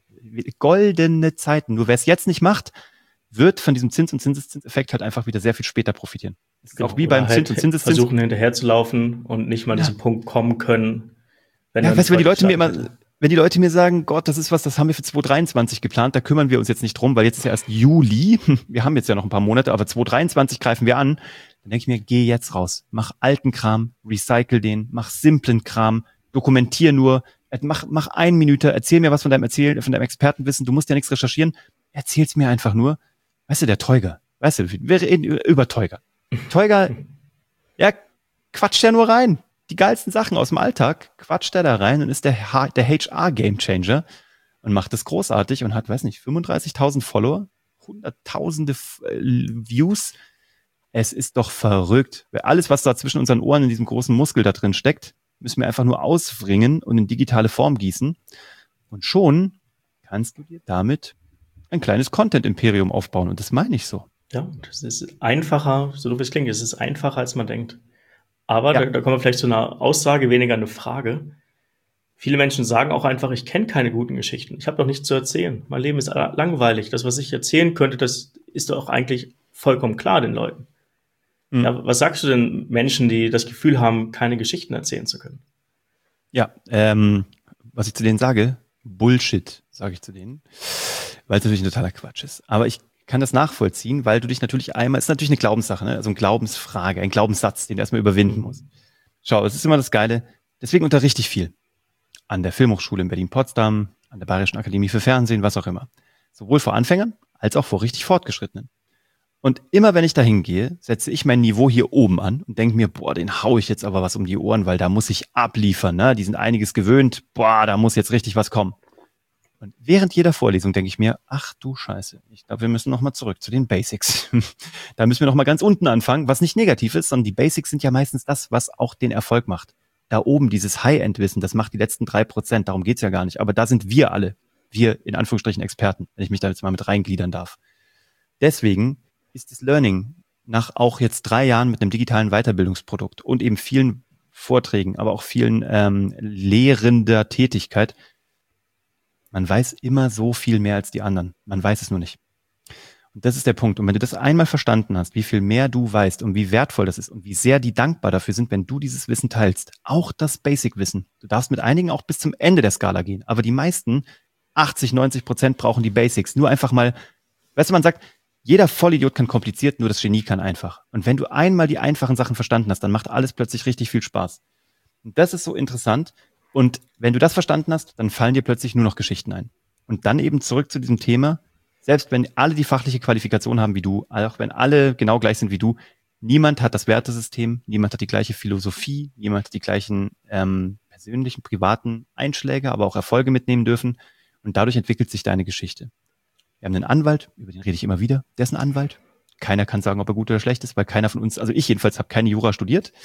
[SPEAKER 2] goldene Zeiten. Nur wer es jetzt nicht macht, wird von diesem Zins- und Zinseszinseffekt halt einfach wieder sehr viel später profitieren. Das ist
[SPEAKER 1] Genau.
[SPEAKER 2] auch wie
[SPEAKER 1] Oder
[SPEAKER 2] beim
[SPEAKER 1] halt
[SPEAKER 2] Zins- und Zinseszins.
[SPEAKER 1] versuchen hinterherzulaufen und nicht mal an
[SPEAKER 2] Ja.
[SPEAKER 1] diesen Punkt kommen können, wenn
[SPEAKER 2] Ja,
[SPEAKER 1] er
[SPEAKER 2] weißt du, wenn die
[SPEAKER 1] nicht
[SPEAKER 2] Leute mir
[SPEAKER 1] starten
[SPEAKER 2] immer,
[SPEAKER 1] könnte.
[SPEAKER 2] wenn die Leute mir sagen, Gott, das ist was, das haben wir für zwanzig dreiundzwanzig geplant, da kümmern wir uns jetzt nicht drum, weil jetzt ist ja erst Juli, wir haben jetzt ja noch ein paar Monate, aber zwanzig dreiundzwanzig greifen wir an, dann denke ich mir, geh jetzt raus, mach alten Kram, recycle den, mach simplen Kram, dokumentier nur, mach, mach ein Minute, erzähl mir was von deinem Erzählen, von deinem Expertenwissen, du musst ja nichts recherchieren, erzähl's mir einfach nur, weißt du, der Teuger, weißt du, wir reden über Teuger. Teuger, ja, quatscht ja nur rein. Die geilsten Sachen aus dem Alltag quatscht er da rein und ist der, H- der H R-Gamechanger und macht es großartig und hat, weiß nicht, fünfunddreißigtausend Follower, hunderttausende F- äh, Views. Es ist doch verrückt. Alles, was da zwischen unseren Ohren in diesem großen Muskel da drin steckt, müssen wir einfach nur auswringen und in digitale Form gießen. Und schon kannst du dir damit ein kleines Content-Imperium aufbauen. Und das meine ich so.
[SPEAKER 1] Ja, das ist einfacher, so doof es klingt, es ist einfacher, als man denkt. Aber da,
[SPEAKER 2] Ja,
[SPEAKER 1] da kommen wir vielleicht zu einer Aussage, weniger eine Frage. Viele Menschen sagen auch einfach, ich kenne keine guten Geschichten. Ich habe doch nichts zu erzählen. Mein Leben ist langweilig. Das, was ich erzählen könnte, das ist doch eigentlich vollkommen klar den Leuten.
[SPEAKER 2] mhm.
[SPEAKER 1] Ja, was sagst du denn Menschen, die das Gefühl haben, keine Geschichten erzählen zu können?
[SPEAKER 2] Ja, ähm, was ich zu denen sage, Bullshit, sage ich zu denen, weil es natürlich ein totaler Quatsch ist. Aber ich kann das nachvollziehen, weil du dich natürlich einmal, es ist natürlich eine Glaubenssache, ne? Also eine Glaubensfrage, ein Glaubenssatz, den du erstmal überwinden musst. Schau, es ist immer das Geile, deswegen unterrichte ich viel. An der Filmhochschule in Berlin-Potsdam, an der Bayerischen Akademie für Fernsehen, was auch immer. Sowohl vor Anfängern als auch vor richtig Fortgeschrittenen. Und immer wenn ich da hingehe, setze ich mein Niveau hier oben an und denke mir, boah, den hau ich jetzt aber was um die Ohren, weil da muss ich abliefern, ne? Die sind einiges gewöhnt, boah, da muss jetzt richtig was kommen. Und während jeder Vorlesung denke ich mir, ach du Scheiße, ich glaube, wir müssen nochmal zurück zu den Basics. Da müssen wir nochmal ganz unten anfangen, was nicht negativ ist, sondern die Basics sind ja meistens das, was auch den Erfolg macht. Da oben dieses High-End-Wissen, das macht die letzten drei Prozent, darum geht's ja gar nicht. Aber da sind wir alle, wir in Anführungsstrichen Experten, wenn ich mich da jetzt mal mit reingliedern darf. Deswegen ist das Learning nach auch jetzt drei Jahren mit einem digitalen Weiterbildungsprodukt und eben vielen Vorträgen, aber auch vielen ähm, lehrender Tätigkeit, man weiß immer so viel mehr als die anderen. Man weiß es nur nicht. Und das ist der Punkt. Und wenn du das einmal verstanden hast, wie viel mehr du weißt und wie wertvoll das ist und wie sehr die dankbar dafür sind, wenn du dieses Wissen teilst, auch das Basic-Wissen. Du darfst mit einigen auch bis zum Ende der Skala gehen. Aber die meisten, achtzig, neunzig Prozent brauchen die Basics. Nur einfach mal, weißt du, man sagt, jeder Vollidiot kann kompliziert, nur das Genie kann einfach. Und wenn du einmal die einfachen Sachen verstanden hast, dann macht alles plötzlich richtig viel Spaß. Und das ist so interessant. Und wenn du das verstanden hast, dann fallen dir plötzlich nur noch Geschichten ein. Und dann eben zurück zu diesem Thema, selbst wenn alle die fachliche Qualifikation haben wie du, auch wenn alle genau gleich sind wie du, niemand hat das Wertesystem, niemand hat die gleiche Philosophie, niemand hat die gleichen ähm, persönlichen, privaten Einschläge, aber auch Erfolge mitnehmen dürfen. Und dadurch entwickelt sich deine Geschichte. Wir haben einen Anwalt, über den rede ich immer wieder, der ist ein Anwalt. Keiner kann sagen, ob er gut oder schlecht ist, weil keiner von uns, also ich jedenfalls habe keine Jura studiert.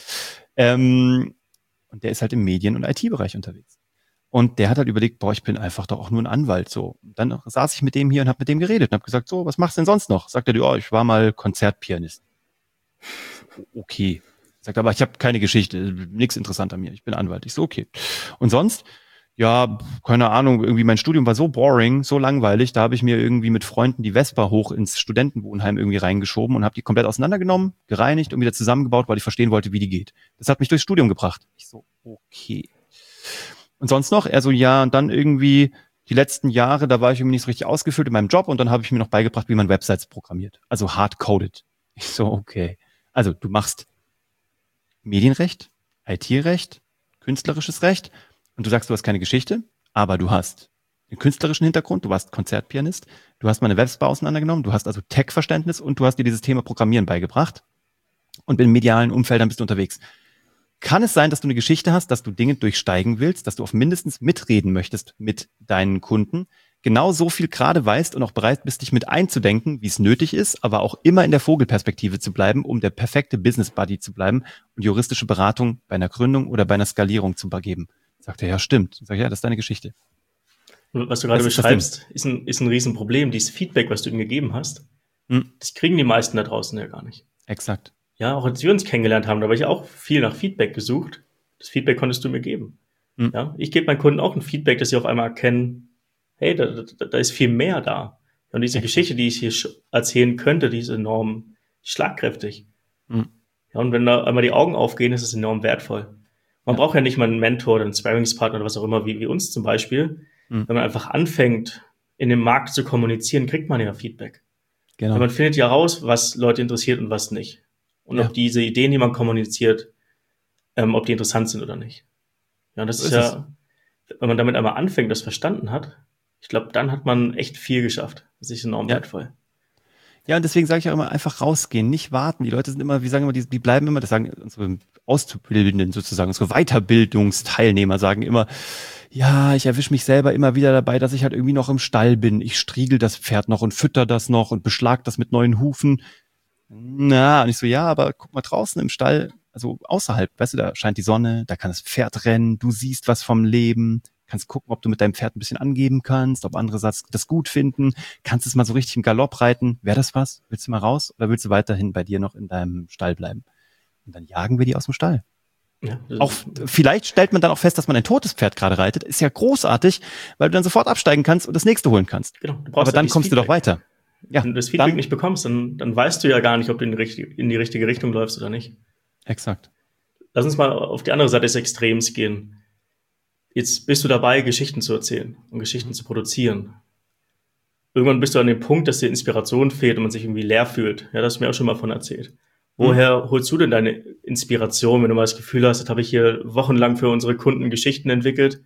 [SPEAKER 2] Ähm, und der ist halt im Medien- und I T-Bereich unterwegs. Und der hat halt überlegt, boah, ich bin einfach doch auch nur ein Anwalt. So, und dann saß ich mit dem hier und habe mit dem geredet und habe gesagt, so, was machst du denn sonst noch? Sagt er, ja, ich war mal Konzertpianist. Okay. Sagt aber, ich habe keine Geschichte, nichts interessant an mir. Ich bin Anwalt. Ich so, okay. Und sonst? Ja, keine Ahnung, irgendwie mein Studium war so boring, so langweilig, da habe ich mir irgendwie mit Freunden die Vespa hoch ins Studentenwohnheim irgendwie reingeschoben und habe die komplett auseinandergenommen, gereinigt und wieder zusammengebaut, weil ich verstehen wollte, wie die geht. Das hat mich durchs Studium gebracht. Ich so, okay. Und sonst noch? Er so, ja, und dann irgendwie die letzten Jahre, da war ich irgendwie nicht so richtig ausgefüllt in meinem Job und dann habe ich mir noch beigebracht, wie man Websites programmiert. Also hard-coded. Ich so, okay. Also du machst Medienrecht, I T-Recht, künstlerisches Recht und du sagst, du hast keine Geschichte, aber du hast einen künstlerischen Hintergrund, du warst Konzertpianist, du hast mal eine Webspa auseinandergenommen, du hast also Tech-Verständnis und du hast dir dieses Thema Programmieren beigebracht und in medialen Umfeldern bist du unterwegs. Kann es sein, dass du eine Geschichte hast, dass du Dinge durchsteigen willst, dass du auf mindestens mitreden möchtest mit deinen Kunden, genau so viel gerade weißt und auch bereit bist, dich mit einzudenken, wie es nötig ist, aber auch immer in der Vogelperspektive zu bleiben, um der perfekte Business Buddy zu bleiben und juristische Beratung bei einer Gründung oder bei einer Skalierung zu übergeben? Sagt er, ja, stimmt. Sag ich, ja, das ist deine Geschichte.
[SPEAKER 1] Was du gerade beschreibst, ist ein, ist ein Riesenproblem. Dieses Feedback, was du ihm gegeben hast, hm. das kriegen die meisten da draußen ja gar nicht.
[SPEAKER 2] Exakt.
[SPEAKER 1] Ja, auch als wir uns kennengelernt haben, da habe ich auch viel nach Feedback gesucht. Das Feedback konntest du mir geben. Hm. Ja, ich gebe meinen Kunden auch ein Feedback, dass sie auf einmal erkennen, hey, da, da, da ist viel mehr da. Und diese Exakt. Geschichte, die ich hier erzählen könnte, die ist enorm schlagkräftig. Hm. Ja, und wenn da einmal die Augen aufgehen, ist es enorm wertvoll. Man ja. braucht ja nicht mal einen Mentor oder einen Sparringspartner oder was auch immer, wie, wie uns zum Beispiel. Hm. Wenn man einfach anfängt, in dem Markt zu kommunizieren, kriegt man ja Feedback. Genau. Weil man findet ja raus, was Leute interessiert und was nicht. Und ja. ob diese Ideen, die man kommuniziert, ähm, ob die interessant sind oder nicht. Ja, das so ist, ist ja, es. Wenn man damit einmal anfängt, das verstanden hat, ich glaube, dann hat man echt viel geschafft. Das ist enorm ja. wertvoll.
[SPEAKER 2] Ja, und deswegen sage ich auch immer, einfach rausgehen, nicht warten. Die Leute sind immer, wir sagen immer, die, die bleiben immer, das sagen unsere Auszubildenden sozusagen, unsere Weiterbildungsteilnehmer sagen immer, ja, ich erwische mich selber immer wieder dabei, dass ich halt irgendwie noch im Stall bin. Ich striegel das Pferd noch und fütter das noch und beschlag das mit neuen Hufen. Na, und ich so, ja, aber guck mal draußen im Stall, also außerhalb, weißt du, da scheint die Sonne, da kann das Pferd rennen, du siehst was vom Leben, kannst gucken, ob du mit deinem Pferd ein bisschen angeben kannst, ob andere das gut finden, kannst es mal so richtig im Galopp reiten. Wäre das was? Willst du mal raus oder willst du weiterhin bei dir noch in deinem Stall bleiben? Und dann jagen wir die aus dem Stall. Ja, auch vielleicht stellt man dann auch fest, dass man ein totes Pferd gerade reitet. Ist ja großartig, weil du dann sofort absteigen kannst und das nächste holen kannst. Genau, du brauchst aber dann kommst Feedback. Du doch weiter.
[SPEAKER 1] Ja, wenn du das Feedback dann, nicht bekommst, dann, dann weißt du ja gar nicht, ob du in die, richtige, in die richtige Richtung läufst oder nicht.
[SPEAKER 2] Exakt.
[SPEAKER 1] Lass uns mal auf die andere Seite des Extrems gehen. Jetzt bist du dabei, Geschichten zu erzählen und Geschichten zu produzieren. Irgendwann bist du an dem Punkt, dass dir Inspiration fehlt und man sich irgendwie leer fühlt. Ja, das hast du mir auch schon mal von erzählt. Woher mhm. holst du denn deine Inspiration, wenn du mal das Gefühl hast, jetzt habe ich hier wochenlang für unsere Kunden Geschichten entwickelt,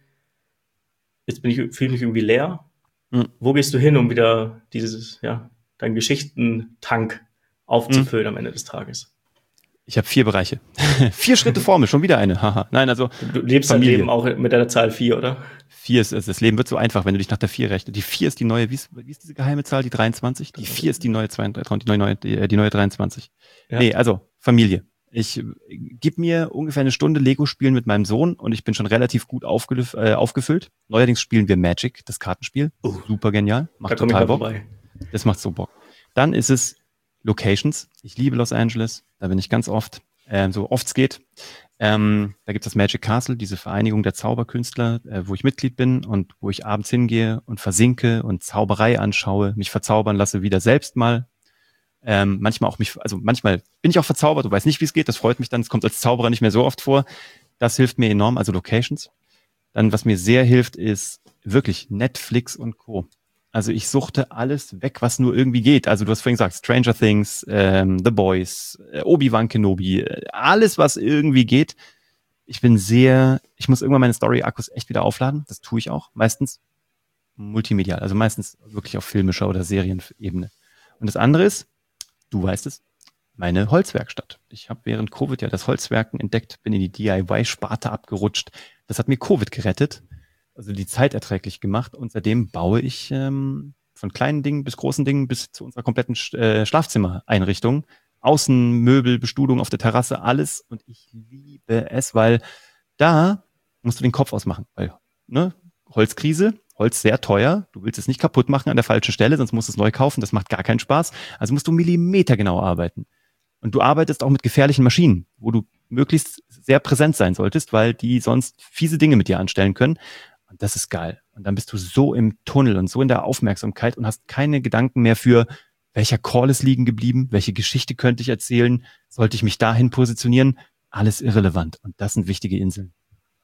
[SPEAKER 1] jetzt bin ich, fühle ich mich irgendwie leer? Mhm. Wo gehst du hin, um wieder dieses, ja, deinen Geschichtentank aufzufüllen mhm. am Ende des Tages?
[SPEAKER 2] Ich habe vier Bereiche. vier Schritte vor mir, schon wieder eine. Haha. Nein, also
[SPEAKER 1] du lebst dein Leben auch mit deiner Zahl vier, oder?
[SPEAKER 2] Vier ist es. Das Leben wird so einfach, wenn du dich nach der vier rechnest. Die vier ist die neue, wie ist, wie ist diese geheime Zahl? Die dreiundzwanzig? Die vier ist die neue zweiunddreißig und die neue, die, die neue dreiundzwanzig. Ja. Nee, also Familie. Ich äh, gib mir ungefähr eine Stunde Lego spielen mit meinem Sohn und ich bin schon relativ gut aufgelif- äh, aufgefüllt. Neuerdings spielen wir Magic, das Kartenspiel. Uh, Super genial. Macht total Bock. Vorbei. Das macht so Bock. Dann ist es Locations. Ich liebe Los Angeles. Da bin ich ganz oft. Ähm, so oft es geht. Ähm, da gibt es das Magic Castle, diese Vereinigung der Zauberkünstler, äh, wo ich Mitglied bin und wo ich abends hingehe und versinke und Zauberei anschaue, mich verzaubern lasse, wieder selbst mal. Ähm, manchmal auch mich, also manchmal bin ich auch verzaubert und weiß nicht, wie es geht. Das freut mich dann. Es kommt als Zauberer nicht mehr so oft vor. Das hilft mir enorm, also Locations. Dann, was mir sehr hilft, ist wirklich Netflix und Co. Also ich suchte alles weg, was nur irgendwie geht. Also du hast vorhin gesagt, Stranger Things, ähm, The Boys, äh, Obi-Wan Kenobi, äh, alles, was irgendwie geht. Ich bin sehr, ich muss irgendwann meine Story-Akkus echt wieder aufladen. Das tue ich auch. Meistens multimedial, also meistens wirklich auf filmischer oder Serienebene. Und das andere ist, du weißt es, meine Holzwerkstatt. Ich habe während Covid ja das Holzwerken entdeckt, bin in die D I Y-Sparte abgerutscht. Das hat mir Covid gerettet. Also die Zeit erträglich gemacht und seitdem baue ich ähm, von kleinen Dingen bis großen Dingen bis zu unserer kompletten Sch- äh, Schlafzimmereinrichtung, Außenmöbel, Bestuhlung auf der Terrasse, alles und ich liebe es, weil da musst du den Kopf ausmachen, weil ne, Holzkrise, Holz sehr teuer, du willst es nicht kaputt machen an der falschen Stelle, sonst musst du es neu kaufen, das macht gar keinen Spaß, also musst du millimetergenau arbeiten und du arbeitest auch mit gefährlichen Maschinen, wo du möglichst sehr präsent sein solltest, weil die sonst fiese Dinge mit dir anstellen können. Und das ist geil. Und dann bist du so im Tunnel und so in der Aufmerksamkeit und hast keine Gedanken mehr für, welcher Call ist liegen geblieben, welche Geschichte könnte ich erzählen, sollte ich mich dahin positionieren. Alles irrelevant. Und das sind wichtige Inseln.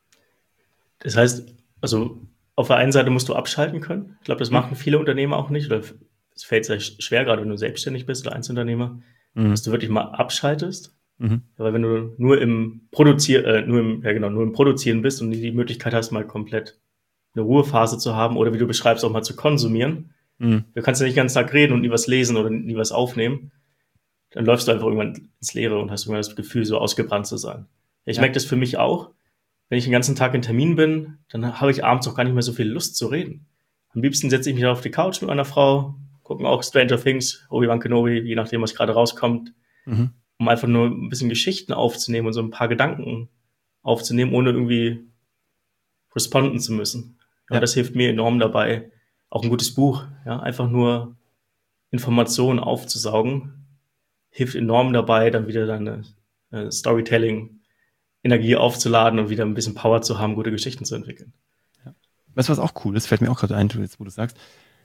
[SPEAKER 1] Das heißt, also auf der einen Seite musst du abschalten können. Ich glaube, das machen viele Unternehmer auch nicht. Oder es fällt sehr schwer, gerade wenn du selbstständig bist oder Einzelunternehmer, mhm. dass du wirklich mal abschaltest. Mhm. Weil wenn du nur im Produzieren, äh, nur im, ja genau, nur im Produzieren bist und nie die Möglichkeit hast, mal komplett eine Ruhephase zu haben oder wie du beschreibst, auch mal zu konsumieren. Mhm. Du kannst ja nicht den ganzen Tag reden und nie was lesen oder nie was aufnehmen. Dann läufst du einfach irgendwann ins Leere und hast irgendwann das Gefühl, so ausgebrannt zu sein. Ich ja. merke das für mich auch. Wenn ich den ganzen Tag in Termin bin, dann habe ich abends auch gar nicht mehr so viel Lust zu reden. Am liebsten setze ich mich auf die Couch mit meiner Frau, gucken auch Stranger Things, Obi-Wan Kenobi, je nachdem, was gerade rauskommt, mhm. um einfach nur ein bisschen Geschichten aufzunehmen und so ein paar Gedanken aufzunehmen, ohne irgendwie responden zu müssen. Und ja. das hilft mir enorm dabei. Auch ein gutes Buch, ja, einfach nur Informationen aufzusaugen, hilft enorm dabei, dann wieder deine äh, Storytelling-Energie aufzuladen und wieder ein bisschen Power zu haben, gute Geschichten zu entwickeln.
[SPEAKER 2] Ja. Weißt du, was auch cool ist? Fällt mir auch gerade ein, jetzt, wo du sagst,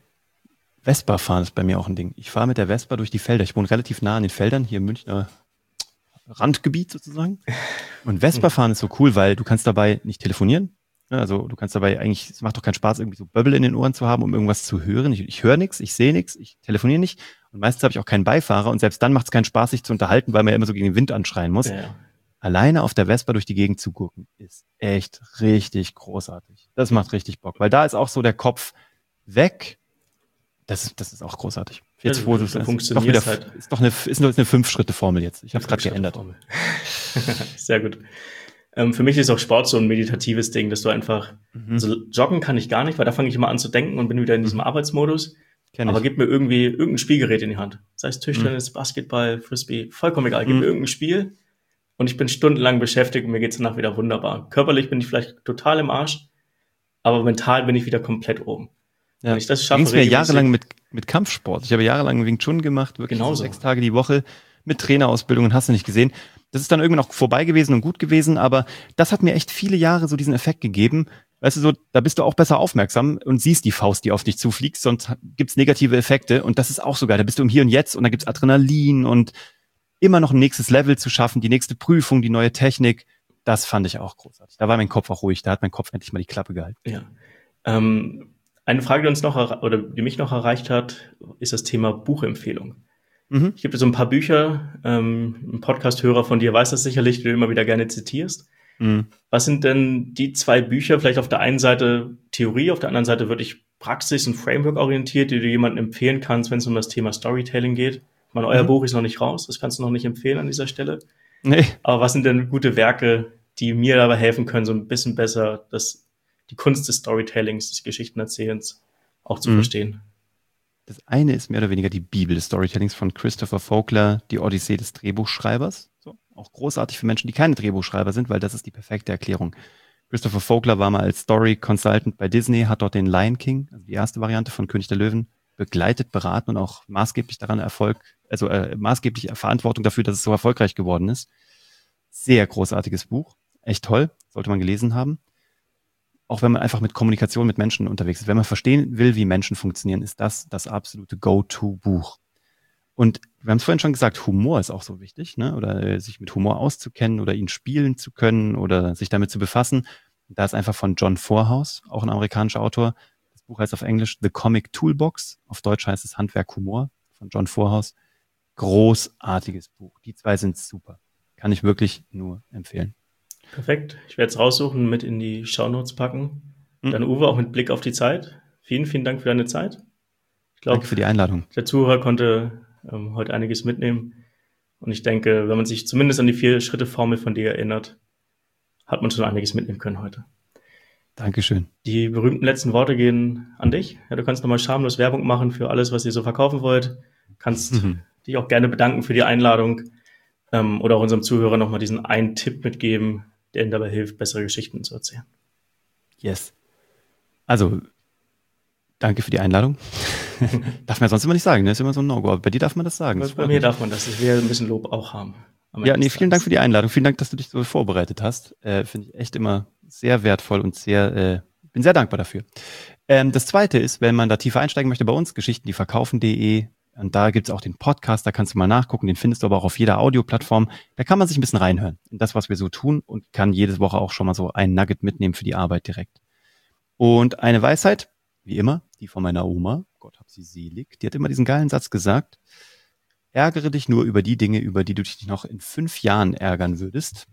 [SPEAKER 2] Vespa fahren ist bei mir auch ein Ding. Ich fahre mit der Vespa durch die Felder. Ich wohne relativ nah an den Feldern, hier im Münchner Randgebiet sozusagen. Und Vespa fahren ist so cool, weil du kannst dabei nicht telefonieren. Also du kannst dabei eigentlich, es macht doch keinen Spaß, irgendwie so Böbbel in den Ohren zu haben, um irgendwas zu hören. Ich, ich höre nichts, ich sehe nichts, ich telefoniere nicht. Und meistens habe ich auch keinen Beifahrer. Und selbst dann macht es keinen Spaß, sich zu unterhalten, weil man ja immer so gegen den Wind anschreien muss. Ja. Alleine auf der Vespa durch die Gegend zu gucken, ist echt richtig großartig. Das macht richtig Bock, weil da ist auch so der Kopf weg. Das ist, das ist auch großartig. Jetzt,
[SPEAKER 1] also,
[SPEAKER 2] wo du es doch wieder, halt. ist doch eine, ist nur eine Fünf-Schritte-Formel jetzt. Ich habe es gerade geändert.
[SPEAKER 1] Sehr gut. Ähm, für mich ist auch Sport so ein meditatives Ding, dass du einfach, mhm. also joggen kann ich gar nicht, weil da fange ich immer an zu denken und bin wieder in diesem mhm. Arbeitsmodus. Kenn Aber ich. Gib mir irgendwie irgendein Spielgerät in die Hand. Sei es Tischtennis, mhm. Basketball, Frisbee, vollkommen egal. Gib mhm. mir irgendein Spiel und ich bin stundenlang beschäftigt und mir geht's danach wieder wunderbar. Körperlich bin ich vielleicht total im Arsch, aber mental bin ich wieder komplett oben.
[SPEAKER 2] Ja. Wenn ich das schaffe, ging's mir jahrelang mit, mit Kampfsport. Ich habe jahrelang Wing Chun gemacht, wirklich so sechs Tage die Woche mit Trainerausbildung und hast du nicht gesehen. Das ist dann irgendwann auch vorbei gewesen und gut gewesen, aber das hat mir echt viele Jahre so diesen Effekt gegeben. Weißt du, so, da bist du auch besser aufmerksam und siehst die Faust, die auf dich zufliegt, sonst gibt's negative Effekte und das ist auch so geil. Da bist du im Hier und Jetzt und da gibt's Adrenalin und immer noch ein nächstes Level zu schaffen, die nächste Prüfung, die neue Technik. Das fand ich auch großartig. Da war mein Kopf auch ruhig, da hat mein Kopf endlich mal die Klappe gehalten.
[SPEAKER 1] Ja. Ähm, eine Frage, die uns noch, oder die mich noch erreicht hat, ist das Thema Buchempfehlung. Mhm. Ich gebe dir so ein paar Bücher, ähm, ein Podcast-Hörer von dir weiß das sicherlich, die du immer wieder gerne zitierst. Mhm. Was sind denn die zwei Bücher, vielleicht auf der einen Seite Theorie, auf der anderen Seite wirklich Praxis- und Framework-orientiert, die du jemandem empfehlen kannst, wenn es um das Thema Storytelling geht? Ich meine, euer mhm. Buch ist noch nicht raus, das kannst du noch nicht empfehlen an dieser Stelle. Nee. Aber was sind denn gute Werke, die mir dabei helfen können, so ein bisschen besser das die Kunst des Storytellings, des Geschichtenerzählens auch zu mhm. verstehen?
[SPEAKER 2] Das eine ist mehr oder weniger die Bibel des Storytellings von Christopher Vogler, die Odyssee des Drehbuchschreibers. So, auch großartig für Menschen, die keine Drehbuchschreiber sind, weil das ist die perfekte Erklärung. Christopher Vogler war mal als Story Consultant bei Disney, hat dort den Lion King, also die erste Variante von König der Löwen, begleitet, beraten und auch maßgeblich daran Erfolg, also äh, maßgeblich Verantwortung dafür, dass es so erfolgreich geworden ist. Sehr großartiges Buch, echt toll, sollte man gelesen haben. Auch wenn man einfach mit Kommunikation mit Menschen unterwegs ist. Wenn man verstehen will, wie Menschen funktionieren, ist das das absolute Go-To-Buch. Und wir haben es vorhin schon gesagt, Humor ist auch so wichtig, ne? Oder äh, sich mit Humor auszukennen oder ihn spielen zu können oder sich damit zu befassen. Da ist einfach von John Forhouse, auch ein amerikanischer Autor. Das Buch heißt auf Englisch The Comic Toolbox. Auf Deutsch heißt es Handwerk Humor von John Forhouse. Großartiges Buch. Die zwei sind super. Kann ich wirklich nur empfehlen.
[SPEAKER 1] Perfekt. Ich werde es raussuchen, mit in die Shownotes packen. Mhm. Dann Uwe, auch mit Blick auf die Zeit. Vielen, vielen Dank für deine Zeit. Ich glaube,
[SPEAKER 2] danke für die Einladung.
[SPEAKER 1] Der Zuhörer konnte ähm, heute einiges mitnehmen. Und ich denke, wenn man sich zumindest an die Vier-Schritte-Formel von dir erinnert, hat man schon einiges mitnehmen können heute.
[SPEAKER 2] Dankeschön.
[SPEAKER 1] Die berühmten letzten Worte gehen an dich. Ja, du kannst nochmal schamlos Werbung machen für alles, was ihr so verkaufen wollt. Kannst mhm. dich auch gerne bedanken für die Einladung ähm, oder auch unserem Zuhörer nochmal diesen einen Tipp mitgeben, der ihnen dabei hilft, bessere Geschichten zu erzählen.
[SPEAKER 2] Yes. Also, danke für die Einladung. Darf man ja sonst immer nicht sagen, ne? Das ist immer so ein No-Go. Aber bei dir darf man das sagen.
[SPEAKER 1] Das bei mir mich. darf man das. Ich will ein bisschen Lob auch haben.
[SPEAKER 2] Ja, nee, vielen Dank für die Einladung. Vielen Dank, dass du dich so vorbereitet hast. Äh, Finde ich echt immer sehr wertvoll und sehr, äh, bin sehr dankbar dafür. Ähm, das Zweite ist, wenn man da tiefer einsteigen möchte bei uns, geschichten die verkaufen punkt de. Und da gibt's auch den Podcast, da kannst du mal nachgucken, den findest du aber auch auf jeder Audioplattform. Da kann man sich ein bisschen reinhören in das, was wir so tun und kann jede Woche auch schon mal so einen Nugget mitnehmen für die Arbeit direkt. Und eine Weisheit, wie immer, die von meiner Oma, Gott hab sie selig, die hat immer diesen geilen Satz gesagt: Ärgere dich nur über die Dinge, über die du dich noch in fünf Jahren ärgern würdest.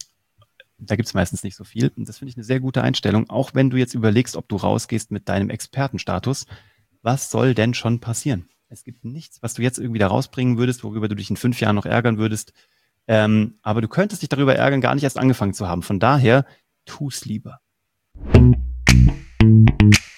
[SPEAKER 2] Da gibt's meistens nicht so viel. Und das finde ich eine sehr gute Einstellung, auch wenn du jetzt überlegst, ob du rausgehst mit deinem Expertenstatus. Was soll denn schon passieren? Es gibt nichts, was du jetzt irgendwie da rausbringen würdest, worüber du dich in fünf Jahren noch ärgern würdest. Ähm, aber du könntest dich darüber ärgern, gar nicht erst angefangen zu haben. Von daher, tu's lieber.